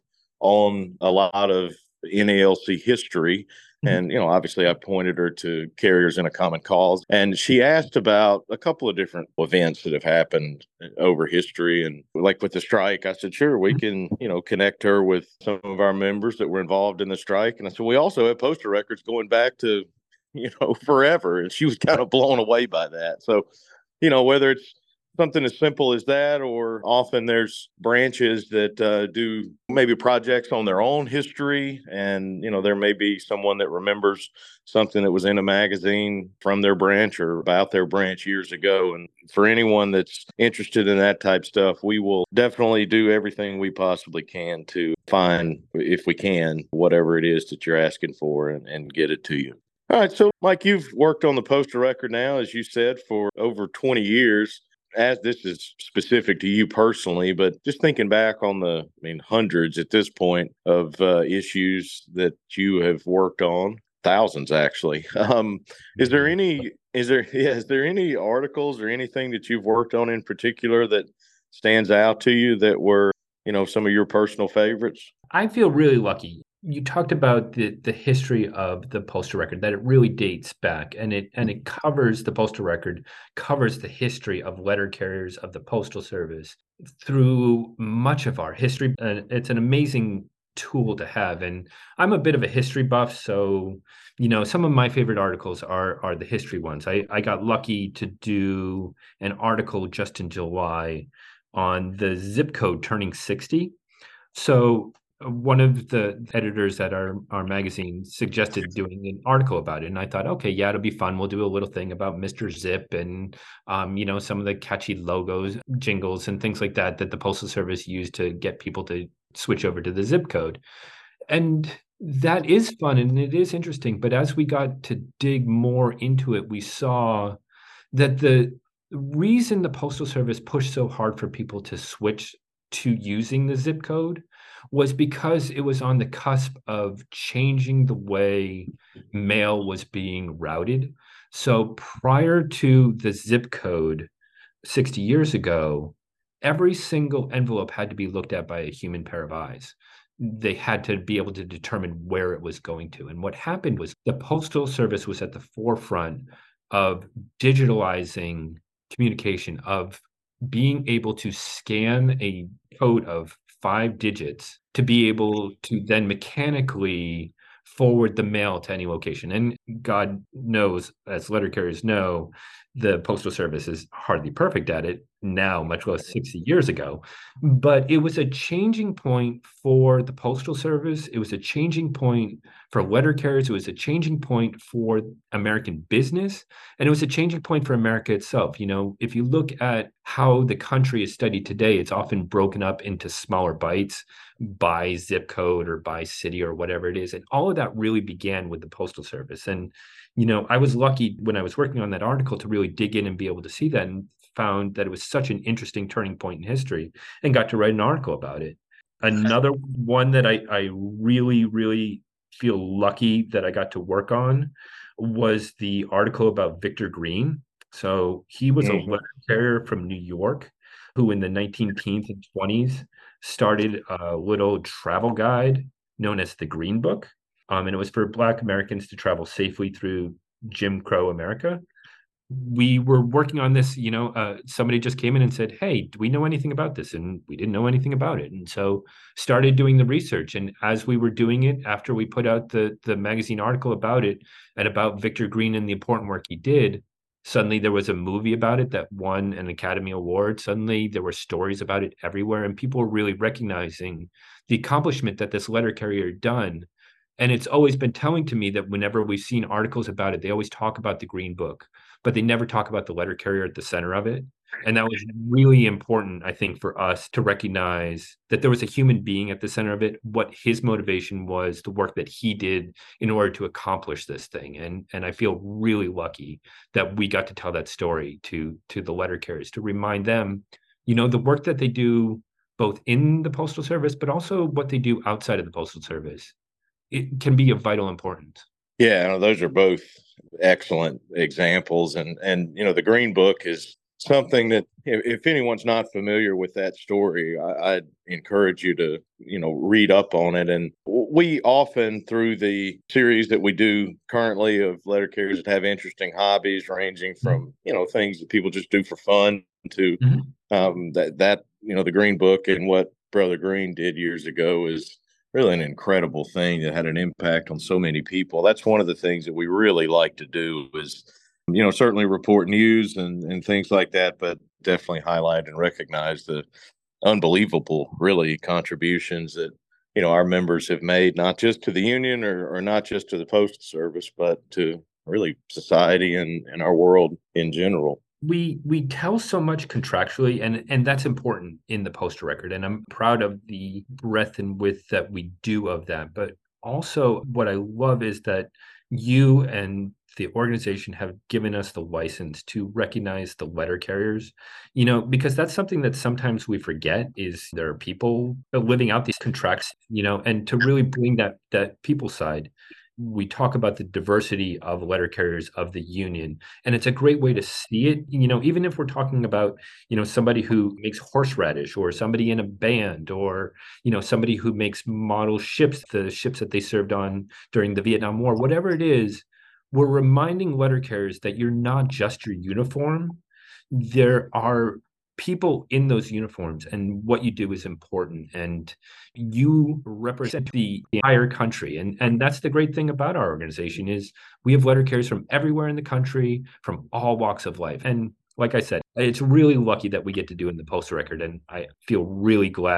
on a lot of N A L C history. And, you know, obviously I pointed her to Carriers in a Common Cause. And she asked about a couple of different events that have happened over history. And like with the strike, I said, sure, we can, you know, connect her with some of our members that were involved in the strike. And I said, we also have postal records going back to, you know, forever. And she was kind of blown away by that. So, you know, whether it's something as simple as that, or often there's branches that uh, do maybe projects on their own history. And, you know, there may be someone that remembers something that was in a magazine from their branch or about their branch years ago. And for anyone that's interested in that type stuff, we will definitely do everything we possibly can to find, if we can, whatever it is that you're asking for and, and get it to you. All right. So, Mike, you've worked on the postal record now, as you said, for over twenty years. As this is specific to you personally, but just thinking back on the, I mean, hundreds at this point of uh, issues that you have worked on, thousands actually. Um, is there any, is there, yeah, is there any articles or anything that you've worked on in particular that stands out to you that were, you know, some of your personal favorites? I feel really lucky. You talked about the the history of the postal record, that it really dates back, and it and it covers the postal record, covers the history of letter carriers of the Postal Service through much of our history. And it's an amazing tool to have. And I'm a bit of a history buff, so you know, some of my favorite articles are are the history ones. I, I got lucky to do an article just in July on the zip code turning sixty. So one of the editors at our, our magazine suggested doing an article about it. And I thought, okay, yeah, it'll be fun. We'll do a little thing about Mister Zip and, um, you know, some of the catchy logos, jingles, and things like that that the Postal Service used to get people to switch over to the zip code. And that is fun and it is interesting. But as we got to dig more into it, we saw that the reason the Postal Service pushed so hard for people to switch to using the zip code was because it was on the cusp of changing the way mail was being routed. So prior to the zip code sixty years ago, every single envelope had to be looked at by a human pair of eyes. They had to be able to determine where it was going to. And what happened was the Postal Service was at the forefront of digitalizing communication, of being able to scan a code of five digits to be able to then mechanically forward the mail to any location. And God knows, as letter carriers know, the Postal Service is hardly perfect at it now, much less sixty years ago. But it was a changing point for the Postal Service. It was a changing point for letter carriers. It was a changing point for American business. And it was a changing point for America itself. You know, if you look at how the country is studied today, it's often broken up into smaller bites by zip code or by city or whatever it is. And all of that really began with the Postal Service. And, you know, I was lucky when I was working on that article to really dig in and be able to see that, and found that it was such an interesting turning point in history and got to write an article about it. Another one that I, I really, really feel lucky that I got to work on was the article about Victor Green. So he was mm-hmm. a letter carrier from New York who in the nineteen teens and twenties started a little travel guide known as the Green Book. Um, and it was for Black Americans to travel safely through Jim Crow America. We were working on this, you know, uh, somebody just came in and said, hey, do we know anything about this? And we didn't know anything about it. And so started doing the research. And as we were doing it, after we put out the, the magazine article about it and about Victor Green and the important work he did, suddenly there was a movie about it that won an Academy Award. Suddenly there were stories about it everywhere. And people were really recognizing the accomplishment that this letter carrier had done. And it's always been telling to me that whenever we've seen articles about it, they always talk about the Green Book, but they never talk about the letter carrier at the center of it. And that was really important, I think, for us to recognize that there was a human being at the center of it, what his motivation was, the work that he did in order to accomplish this thing. And, and I feel really lucky that we got to tell that story to, to the letter carriers, to remind them, you know, the work that they do both in the Postal Service, but also what they do outside of the Postal Service. It can be of vital importance. Yeah, those are both excellent examples. And, and you know, the Green Book is something that if, if anyone's not familiar with that story, I, I'd encourage you to, you know, read up on it. And we often, through the series that we do currently of letter carriers that have interesting hobbies, ranging from, you know, things that people just do for fun to mm-hmm. um, that, that, you know, the Green Book and what Brother Green did years ago is really an incredible thing that had an impact on so many people. That's one of the things that we really like to do is, you know, certainly report news and, and things like that, but definitely highlight and recognize the unbelievable, really, contributions that, you know, our members have made, not just to the union or, or not just to the Postal Service, but to really society and, and our world in general. We we tell so much contractually, and and that's important in the Postal Record, and I'm proud of the breadth and width that we do of that. But also what I love is that you and the organization have given us the license to recognize the letter carriers, you know, because that's something that sometimes we forget is there are people living out these contracts, you know, and to really bring that that people side. We talk about the diversity of letter carriers of the union, and it's a great way to see it. You know, even if we're talking about, you know, somebody who makes horseradish or somebody in a band or, you know, somebody who makes model ships, the ships that they served on during the Vietnam War, whatever it is, we're reminding letter carriers that you're not just your uniform. There are people in those uniforms, and what you do is important, and you represent the entire country. And, and that's the great thing about our organization is we have letter carriers from everywhere in the country, from all walks of life. And like I said, it's really lucky that we get to do in the Postal Record, and I feel really glad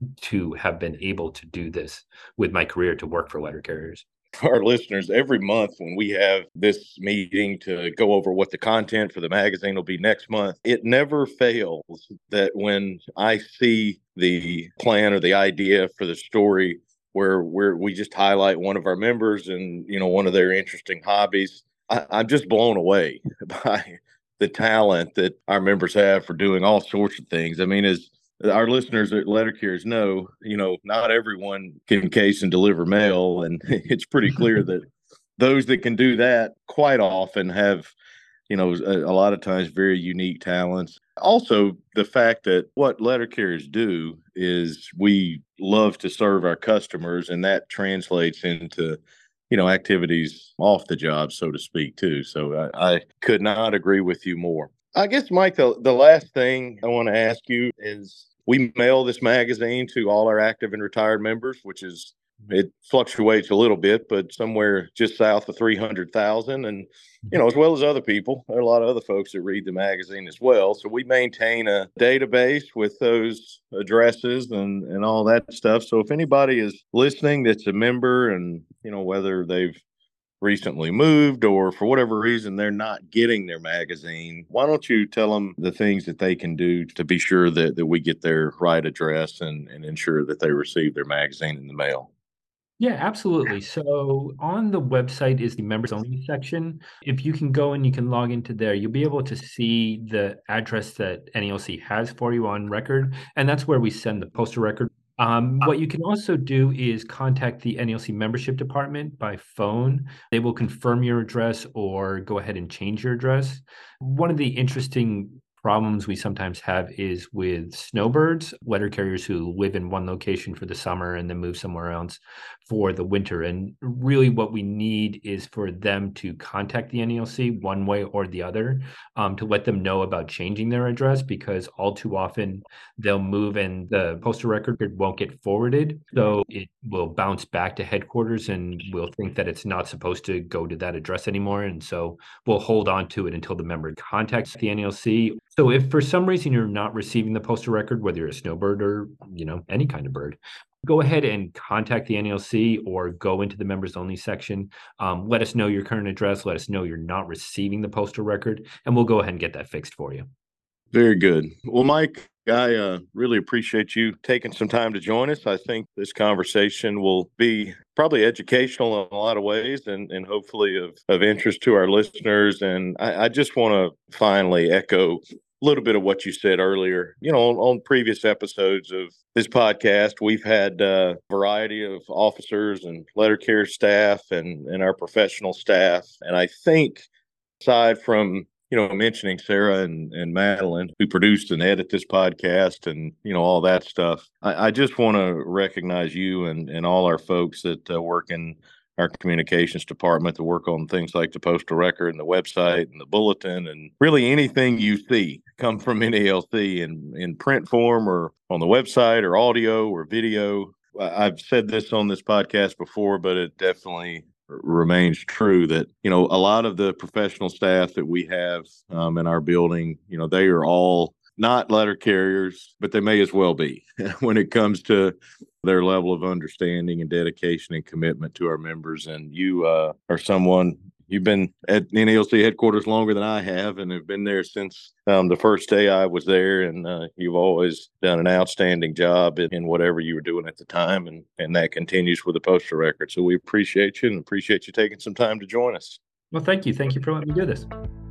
to have been able to do this with my career to work for letter carriers. For our listeners, every month when we have this meeting to go over what the content for the magazine will be next month, it never fails that when I see the plan or the idea for the story where we're, we just highlight one of our members and, you know, one of their interesting hobbies, I, I'm just blown away by the talent that our members have for doing all sorts of things. I mean, as our listeners at Letter Carriers know, you know, not everyone can case and deliver mail. And it's pretty clear that those that can do that quite often have, you know, a, a lot of times very unique talents. Also, the fact that what letter carriers do is we love to serve our customers, and that translates into, you know, activities off the job, so to speak, too. So I, I could not agree with you more. I guess, Mike, the, the last thing I want to ask you is, we mail this magazine to all our active and retired members, which is, it fluctuates a little bit, but somewhere just south of three hundred thousand. And, you know, as well as other people, there are a lot of other folks that read the magazine as well. So we maintain a database with those addresses and, and all that stuff. So if anybody is listening that's a member, and, you know, whether they've recently moved or for whatever reason they're not getting their magazine, why don't you tell them the things that they can do to be sure that, that we get their right address and, and ensure that they receive their magazine in the mail? Yeah, absolutely. So on the website is the members only section. If you can go and you can log into there, you'll be able to see the address that N A L C has for you on record. And that's where we send the postal record. Um, what you can also do is contact the N A L C membership department by phone. They will confirm your address or go ahead and change your address. One of the interesting problems we sometimes have is with snowbirds, letter carriers who live in one location for the summer and then move somewhere else for the winter. And really what we need is for them to contact the N A L C one way or the other, um, to let them know about changing their address, because all too often they'll move and the postal record won't get forwarded. So it will bounce back to headquarters and we'll think that it's not supposed to go to that address anymore. And so we'll hold on to it until the member contacts the N A L C. So if for some reason you're not receiving the postal record, whether you're a snowbird or, you know, any kind of bird, go ahead and contact the N A L C or go into the members only section. Um, let us know your current address. Let us know you're not receiving the postal record, and we'll go ahead and get that fixed for you. Very good. Well, Mike, I uh, really appreciate you taking some time to join us. I think this conversation will be probably educational in a lot of ways, and, and hopefully of, of interest to our listeners. And I, I just want to finally echo a little bit of what you said earlier. You know, on, on previous episodes of this podcast, we've had a variety of officers and letter carrier staff and, and our professional staff. And I think aside from, you know, mentioning Sarah and, and Madeline, who produced and edit this podcast and, you know, all that stuff, I, I just want to recognize you and, and all our folks that uh, work in our communications department to work on things like the postal record and the website and the bulletin, and really anything you see come from N A L C in, in print form or on the website or audio or video. I've said this on this podcast before, but it definitely remains true that, you know, a lot of the professional staff that we have um, in our building, you know, they are all not letter carriers, but they may as well be when it comes to their level of understanding and dedication and commitment to our members. And you uh, are someone, you've been at N A L C headquarters longer than I have, and have been there since um, the first day I was there. And uh, you've always done an outstanding job in, in whatever you were doing at the time. And, and that continues with the postal record. So we appreciate you and appreciate you taking some time to join us. Well, thank you. Thank you for letting me do this.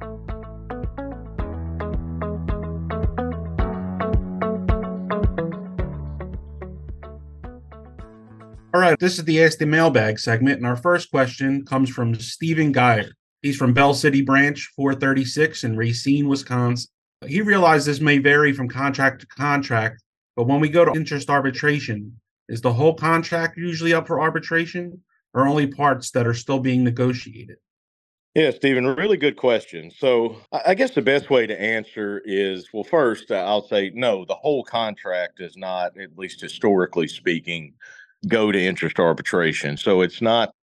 All right, this is the Ask the Mailbag segment, and our first question comes from Stephen Geyer. He's from Bell City Branch four thirty-six in Racine, Wisconsin. He realized this may vary from contract to contract, but when we go to interest arbitration, is the whole contract usually up for arbitration, or only parts that are still being negotiated? Yeah, Stephen, really good question. So I guess the best way to answer is, well, first, I'll say no, the whole contract does not, at least historically speaking, go to interest arbitration. So it's not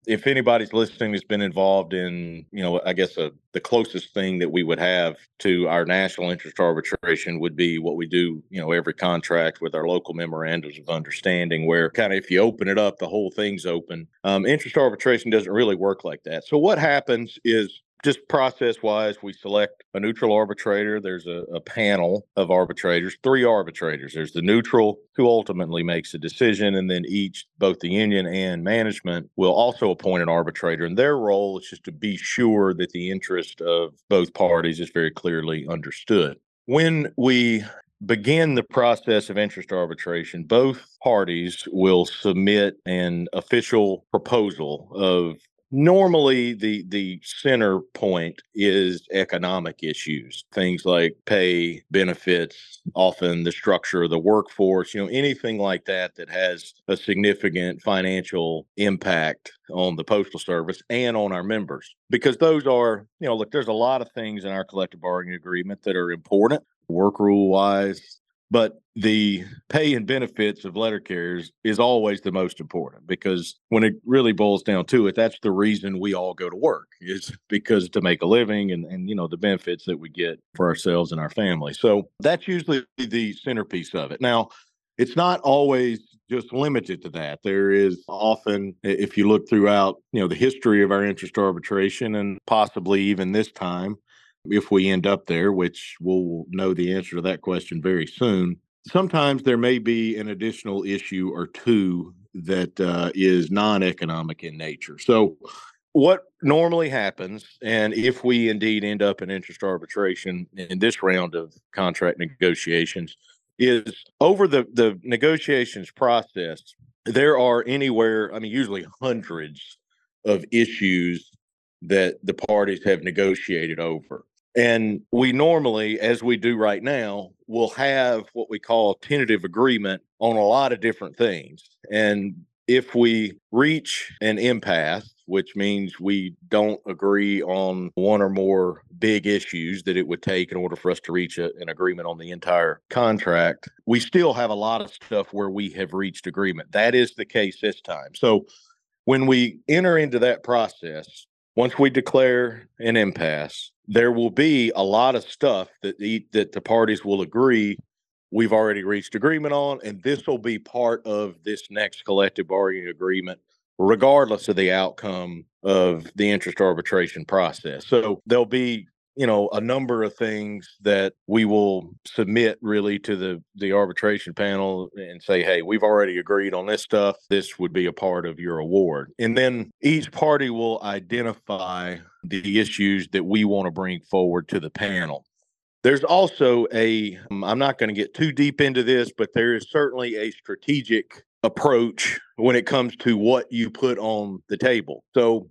if anybody's listening that's been involved in, you know, I guess uh, the closest thing that we would have to our national interest arbitration would be what we do, you know, every contract with our local memorandums of understanding, where kind of if you open it up, the whole thing's open. Um, interest arbitration doesn't really work like that. So what happens is, just process wise, we select a neutral arbitrator. There's a, a panel of arbitrators, three arbitrators. There's the neutral who ultimately makes a decision, and then each, both the union and management, will also appoint an arbitrator. And their role is just to be sure that the interest of both parties is very clearly understood. When we begin the process of interest arbitration, both parties will submit an official proposal of, normally, the the center point is economic issues, things like pay, benefits, often the structure of the workforce, you know, anything like that that has a significant financial impact on the Postal Service and on our members. Because those are, you know, look, there's a lot of things in our collective bargaining agreement that are important, work rule wise. But the pay and benefits of letter carriers is always the most important, because when it really boils down to it, that's the reason we all go to work, is because to make a living and, and you know, the benefits that we get for ourselves and our family. So that's usually the centerpiece of it. Now, it's not always just limited to that. There is often, if you look throughout, you know, the history of our interest arbitration, and possibly even this time, if we end up there, which we'll know the answer to that question very soon, sometimes there may be an additional issue or two that uh, is non-economic in nature. So what normally happens, and if we indeed end up in interest arbitration in this round of contract negotiations, is over the, the negotiations process, there are anywhere, I mean, usually hundreds of issues that the parties have negotiated over. And we normally, as we do right now, will have what we call tentative agreement on a lot of different things. And if we reach an impasse, which means we don't agree on one or more big issues that it would take in order for us to reach a, an agreement on the entire contract, we still have a lot of stuff where we have reached agreement. That is the case this time. So when we enter into that process, once we declare an impasse, there will be a lot of stuff that the, that the parties will agree we've already reached agreement on, and this will be part of this next collective bargaining agreement, regardless of the outcome of the interest arbitration process. So there'll be, you know, a number of things that we will submit really to the, the arbitration panel and say, hey, we've already agreed on this stuff. This would be a part of your award. And then each party will identify the issues that we want to bring forward to the panel. There's also a, um, I'm not going to get too deep into this, but there is certainly a strategic approach when it comes to what you put on the table. So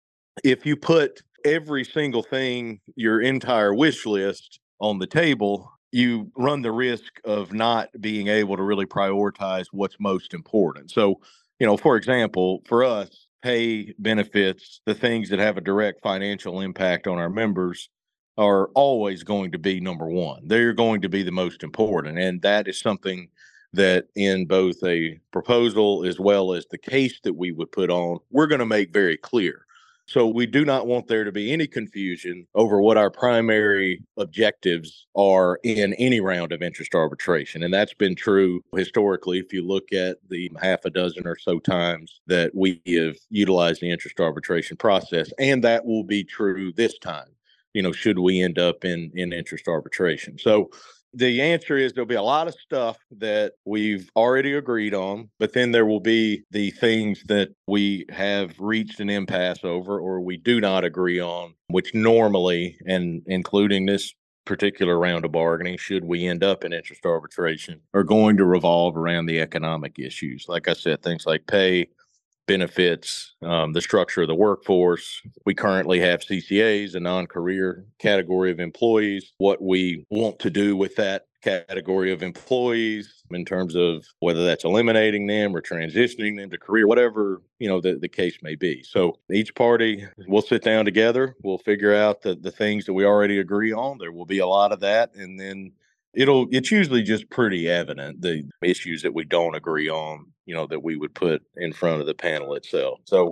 if you put every single thing, your entire wish list on the table, you run the risk of not being able to really prioritize what's most important. So, you know, for example, for us, pay, benefits, the things that have a direct financial impact on our members are always going to be number one. They're going to be the most important. And that is something that in both a proposal as well as the case that we would put on, we're going to make very clear. So we do not want there to be any confusion over what our primary objectives are in any round of interest arbitration. And that's been true historically. If you look at the half a dozen or so times that we have utilized the interest arbitration process, and that will be true this time, you know, should we end up in, in interest arbitration. So the answer is there'll be a lot of stuff that we've already agreed on, but then there will be the things that we have reached an impasse over or we do not agree on, which normally, and including this particular round of bargaining, should we end up in interest arbitration, are going to revolve around the economic issues. Like I said, things like pay, benefits, um, the structure of the workforce. We currently have C C As, a non-career category of employees. What we want to do with that category of employees in terms of whether that's eliminating them or transitioning them to career, whatever, you know, the, the case may be. So each party will sit down together. We'll figure out the, the things that we already agree on. There will be a lot of that. And then it'll, it's usually just pretty evident, the issues that we don't agree on, you know, that we would put in front of the panel itself. So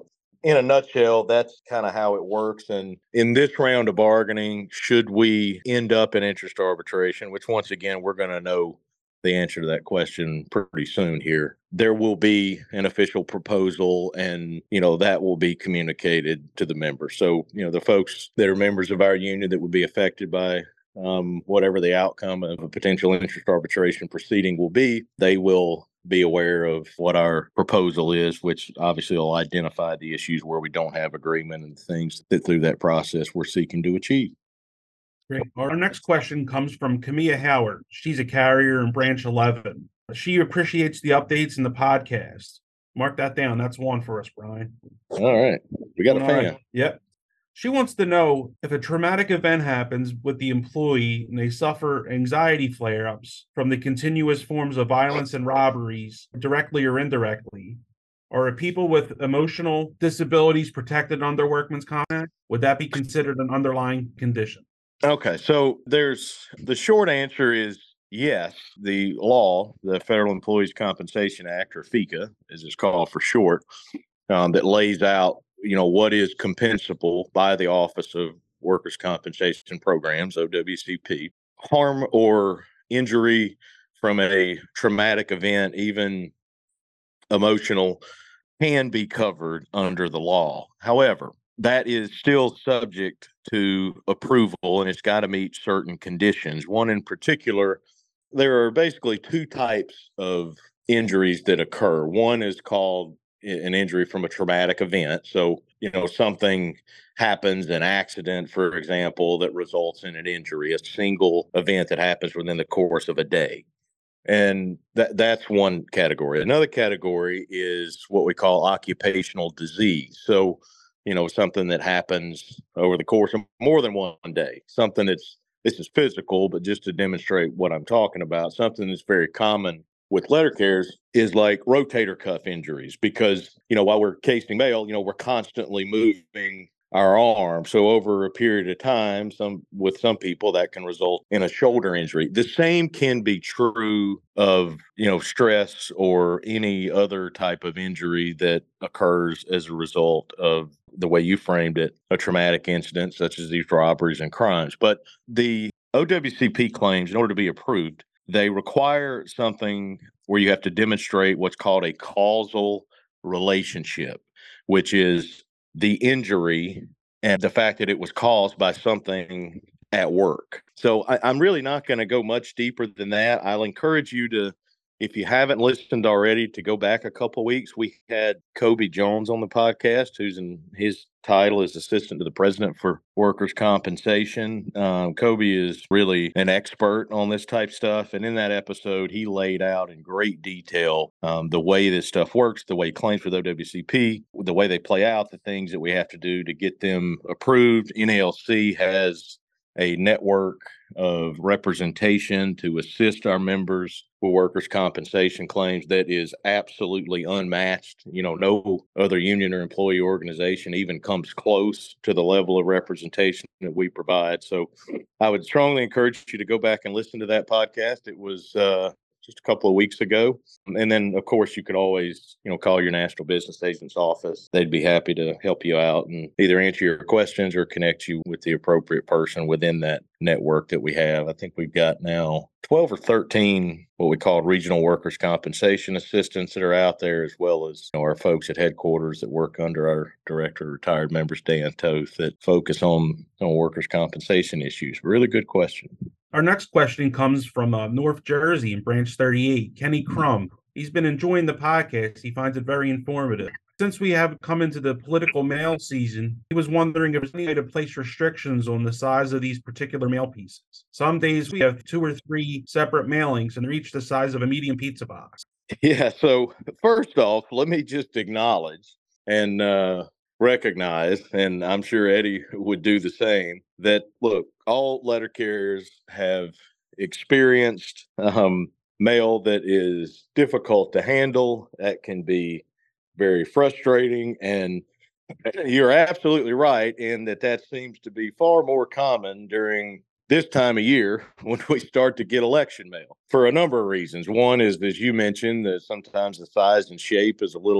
in a nutshell, that's kind of how it works. And in this round of bargaining, should we end up in interest arbitration, which once again, we're going to know the answer to that question pretty soon here, there will be an official proposal, and, you know, that will be communicated to the members. So, you know, the folks that are members of our union that would be affected by um, whatever the outcome of a potential interest arbitration proceeding will be, they will be aware of what our proposal is, which obviously will identify the issues where we don't have agreement and things that through that process we're seeking to achieve. Great. Our next question comes from Camilla Howard. She's a carrier in branch eleven. She appreciates the updates in the podcast. Mark that down. That's one for us, Brian. All right. We got a fan. Right. Yep. She wants to know if a traumatic event happens with the employee and they suffer anxiety flare-ups from the continuous forms of violence and robberies, directly or indirectly, or are people with emotional disabilities protected under Workman's Comp Act? Would that be considered an underlying condition? Okay, so there's the short answer is yes. The law, the Federal Employees Compensation Act, or FECA, as it's called for short, um, that lays out, you know, what is compensable by the Office of Workers' Compensation Programs, O W C P. Harm or injury from a traumatic event, even emotional, can be covered under the law. However, that is still subject to approval, and it's got to meet certain conditions. One in particular, there are basically two types of injuries that occur. One is called an injury from a traumatic event. So, you know, something happens, an accident, for example, that results in an injury, a single event that happens within the course of a day. And that that's one category. Another category is what we call occupational disease. So, you know, something that happens over the course of more than one day, something that's, this is physical, but just to demonstrate what I'm talking about, something that's very common with letter carriers is like rotator cuff injuries, because, you know, while we're casing mail, you know, we're constantly moving our arm. So over a period of time, some with some people that can result in a shoulder injury. The same can be true of, you know, stress or any other type of injury that occurs as a result of the way you framed it, a traumatic incident such as these robberies and crimes. But the O W C P claims, in order to be approved, they require something where you have to demonstrate what's called a causal relationship, which is the injury and the fact that it was caused by something at work. So I, I'm really not going to go much deeper than that. I'll encourage you to, if you haven't listened already, to go back a couple of weeks. We had Kobe Jones on the podcast, who's in his title is assistant to the president for workers' compensation. Um, Kobe is really an expert on this type stuff. And in that episode, he laid out in great detail um, the way this stuff works, the way claims with O W C P, the way they play out, the things that we have to do to get them approved. N A L C has a network of representation to assist our members with workers' compensation claims that is absolutely unmatched. You know, no other union or employee organization even comes close to the level of representation that we provide. So I would strongly encourage you to go back and listen to that podcast. It was uh, just a couple of weeks ago. And then, of course, you could always, you know, call your national business agent's office. They'd be happy to help you out and either answer your questions or connect you with the appropriate person within that network that we have. I think we've got now twelve or thirteen what we call regional workers' compensation assistants that are out there, as well as, you know, our folks at headquarters that work under our director of retired members, Dan Toth, that focus on, on workers' compensation issues. Really good question. Our next question comes from uh, North Jersey in branch thirty-eight, Kenny Crum. He's been enjoying the podcast. He finds it very informative. Since we have come into the political mail season, he was wondering if there's any way to place restrictions on the size of these particular mail pieces. Some days we have two or three separate mailings, and they're each the size of a medium pizza box. Yeah, so first off, let me just acknowledge and uh, recognize, and I'm sure Eddie would do the same, that, look, all letter carriers have experienced um, mail that is difficult to handle, that can be very frustrating, and you're absolutely right in that that seems to be far more common during this time of year when we start to get election mail for a number of reasons. One is, as you mentioned, that sometimes the size and shape is a little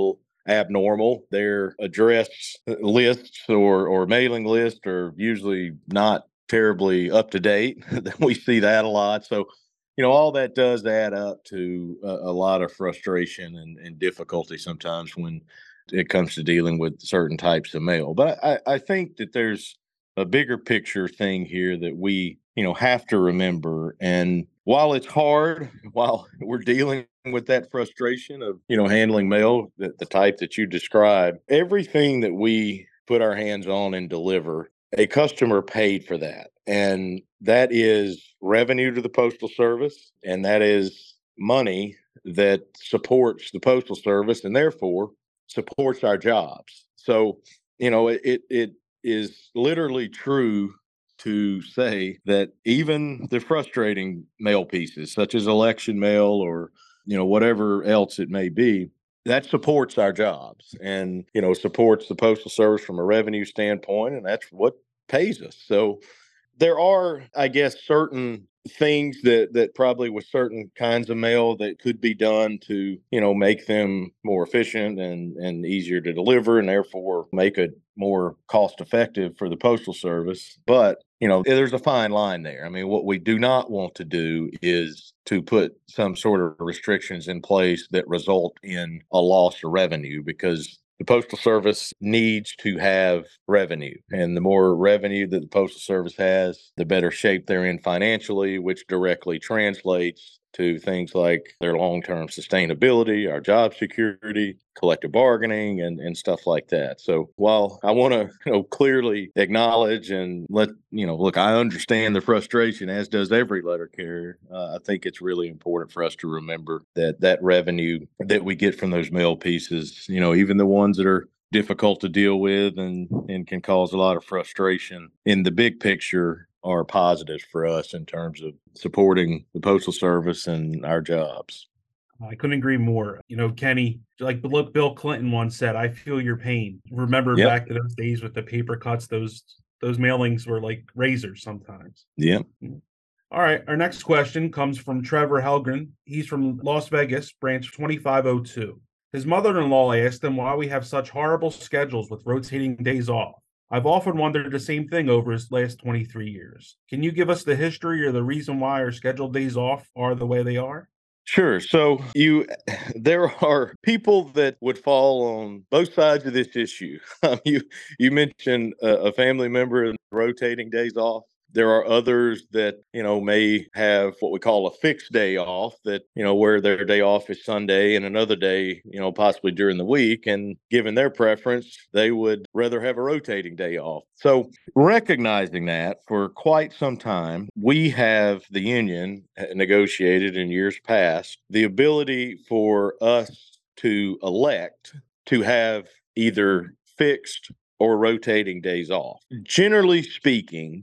abnormal. Their address lists or, or mailing lists are usually not terribly up to date. We see that a lot. So, you know, all that does add up to a, a lot of frustration and, and difficulty sometimes when it comes to dealing with certain types of mail. But I, I think that there's a bigger picture thing here that we, you know, have to remember. And while it's hard, while we're dealing with that frustration of, you know, handling mail, the, the type that you described, everything that we put our hands on and deliver, a customer paid for that. And that is revenue to the Postal Service, and that is money that supports the Postal Service and therefore supports our jobs. So, you know, it it is literally true to say that even the frustrating mail pieces, such as election mail or, you know, whatever else it may be, that supports our jobs and, you know, supports the Postal Service from a revenue standpoint. And that's what pays us. So there are, I guess, certain things that that probably with certain kinds of mail that could be done to, you know, make them more efficient and and easier to deliver and therefore make it more cost effective for the Postal Service. But, you know, there's a fine line there. I mean, what we do not want to do is to put some sort of restrictions in place that result in a loss of revenue, because the Postal Service needs to have revenue. And the more revenue that the Postal Service has, the better shape they're in financially, which directly translates to things like their long-term sustainability, our job security, collective bargaining, and, and stuff like that. So while I want to, you know, clearly acknowledge and let, you know, look, I understand the frustration, as does every letter carrier. Uh, I think it's really important for us to remember that that revenue that we get from those mail pieces, you know, even the ones that are difficult to deal with and, and can cause a lot of frustration in the big picture, are positives for us in terms of supporting the Postal Service and our jobs. I couldn't agree more. You know, Kenny, like look, Bill Clinton once said, "I feel your pain." Remember Yep. back to those days with the paper cuts, those those mailings were like razors sometimes. Yeah. All right. Our next question comes from Trevor Helgren. He's from Las Vegas, branch twenty-five oh two. His mother-in-law asked him why we have such horrible schedules with rotating days off. I've often wondered the same thing over his last twenty-three years. Can you give us the history or the reason why our scheduled days off are the way they are? Sure. So you, there are people that would fall on both sides of this issue. Um, you you mentioned a, a family member and rotating days off. There are others that, you know, may have what we call a fixed day off, that, you know, where their day off is Sunday and another day, you know, possibly during the week. And given their preference, they would rather have a rotating day off. So recognizing that, for quite some time, we have, the union negotiated in years past, the ability for us to elect to have either fixed or rotating days off. Generally speaking,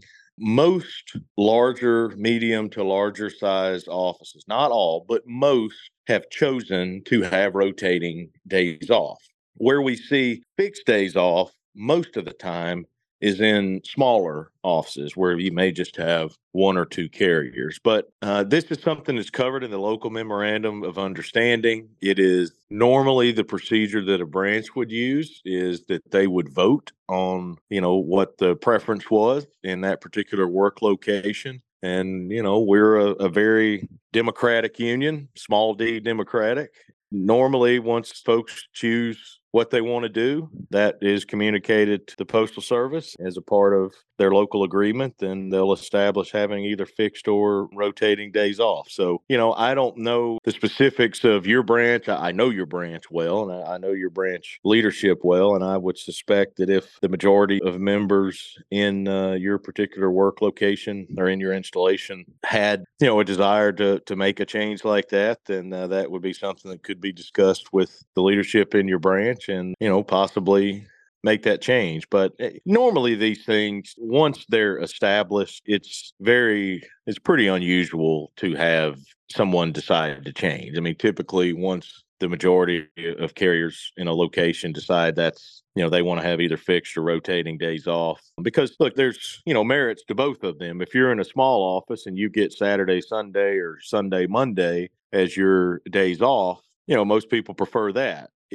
most larger, medium to larger sized offices, not all, but most, have chosen to have rotating days off. Where we see fixed days off most of the time is in smaller offices where you may just have one or two carriers. But uh, this is something that's covered in the local memorandum of understanding. It is normally the procedure that a branch would use, is that they would vote on, you know, what the preference was in that particular work location. And, you know, we're a, a very democratic union, small d democratic. Normally, once folks choose what they want to do, that is communicated to the Postal Service as a part of their local agreement, then they'll establish having either fixed or rotating days off. So, you know, I don't know the specifics of your branch. I know your branch well, and I know your branch leadership well, and I would suspect that if the majority of members in uh, your particular work location or in your installation had, you know, a desire to to make a change like that, then uh, that would be something that could be discussed with the leadership in your branch and, you know, possibly make that change. But normally these things, once they're established, it's very, it's pretty unusual to have someone decide to change. I mean, typically once the majority of carriers in a location decide that's, you know, they want to have either fixed or rotating days off, because look, there's, you know, merits to both of them. If you're in a small office and you get Saturday, Sunday, or Sunday, Monday as your days off, you know, most people prefer that. If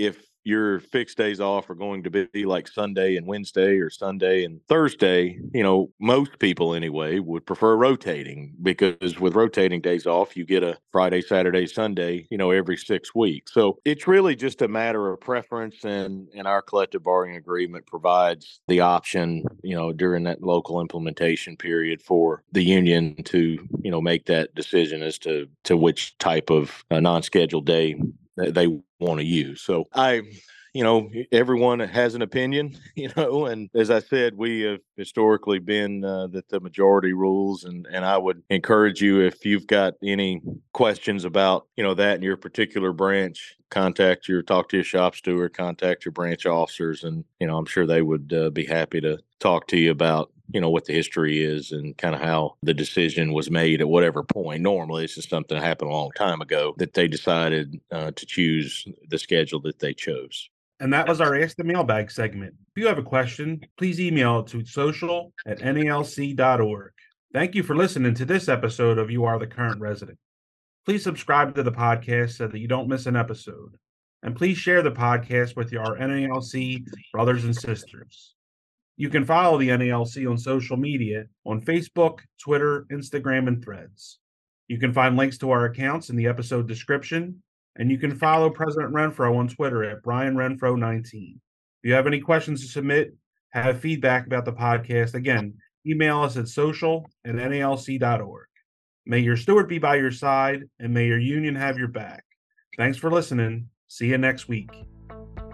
your fixed days off are going to be like Sunday and Wednesday or Sunday and Thursday, you know, most people anyway would prefer rotating, because with rotating days off, you get a Friday, Saturday, Sunday, you know, every six weeks. So it's really just a matter of preference, and, and our collective bargaining agreement provides the option, you know, during that local implementation period for the union to, you know, make that decision as to, to which type of uh, non-scheduled day that they want to use. So I, you know, everyone has an opinion, you know, and as I said, we have historically been uh, that the majority rules, and, and I would encourage you, if you've got any questions about, you know, that in your particular branch, contact your, talk to your shop steward, contact your branch officers, and, you know, I'm sure they would uh, be happy to talk to you about, you know, what the history is and kind of how the decision was made at whatever point. Normally, this is something that happened a long time ago that they decided uh, to choose the schedule that they chose. And that was our Ask the Mailbag segment. If you have a question, please email it to social at N A L C dot org. Thank you for listening to this episode of You Are the Current Resident. Please subscribe to the podcast so that you don't miss an episode. And please share the podcast with your N A L C brothers and sisters. You can follow the N A L C on social media on Facebook, Twitter, Instagram, and Threads. You can find links to our accounts in the episode description, and you can follow President Renfro on Twitter at Brian Renfro nineteen. If you have any questions to submit, have feedback about the podcast, again, email us at social at N A L C dot org. May your steward be by your side, and may your union have your back. Thanks for listening. See you next week.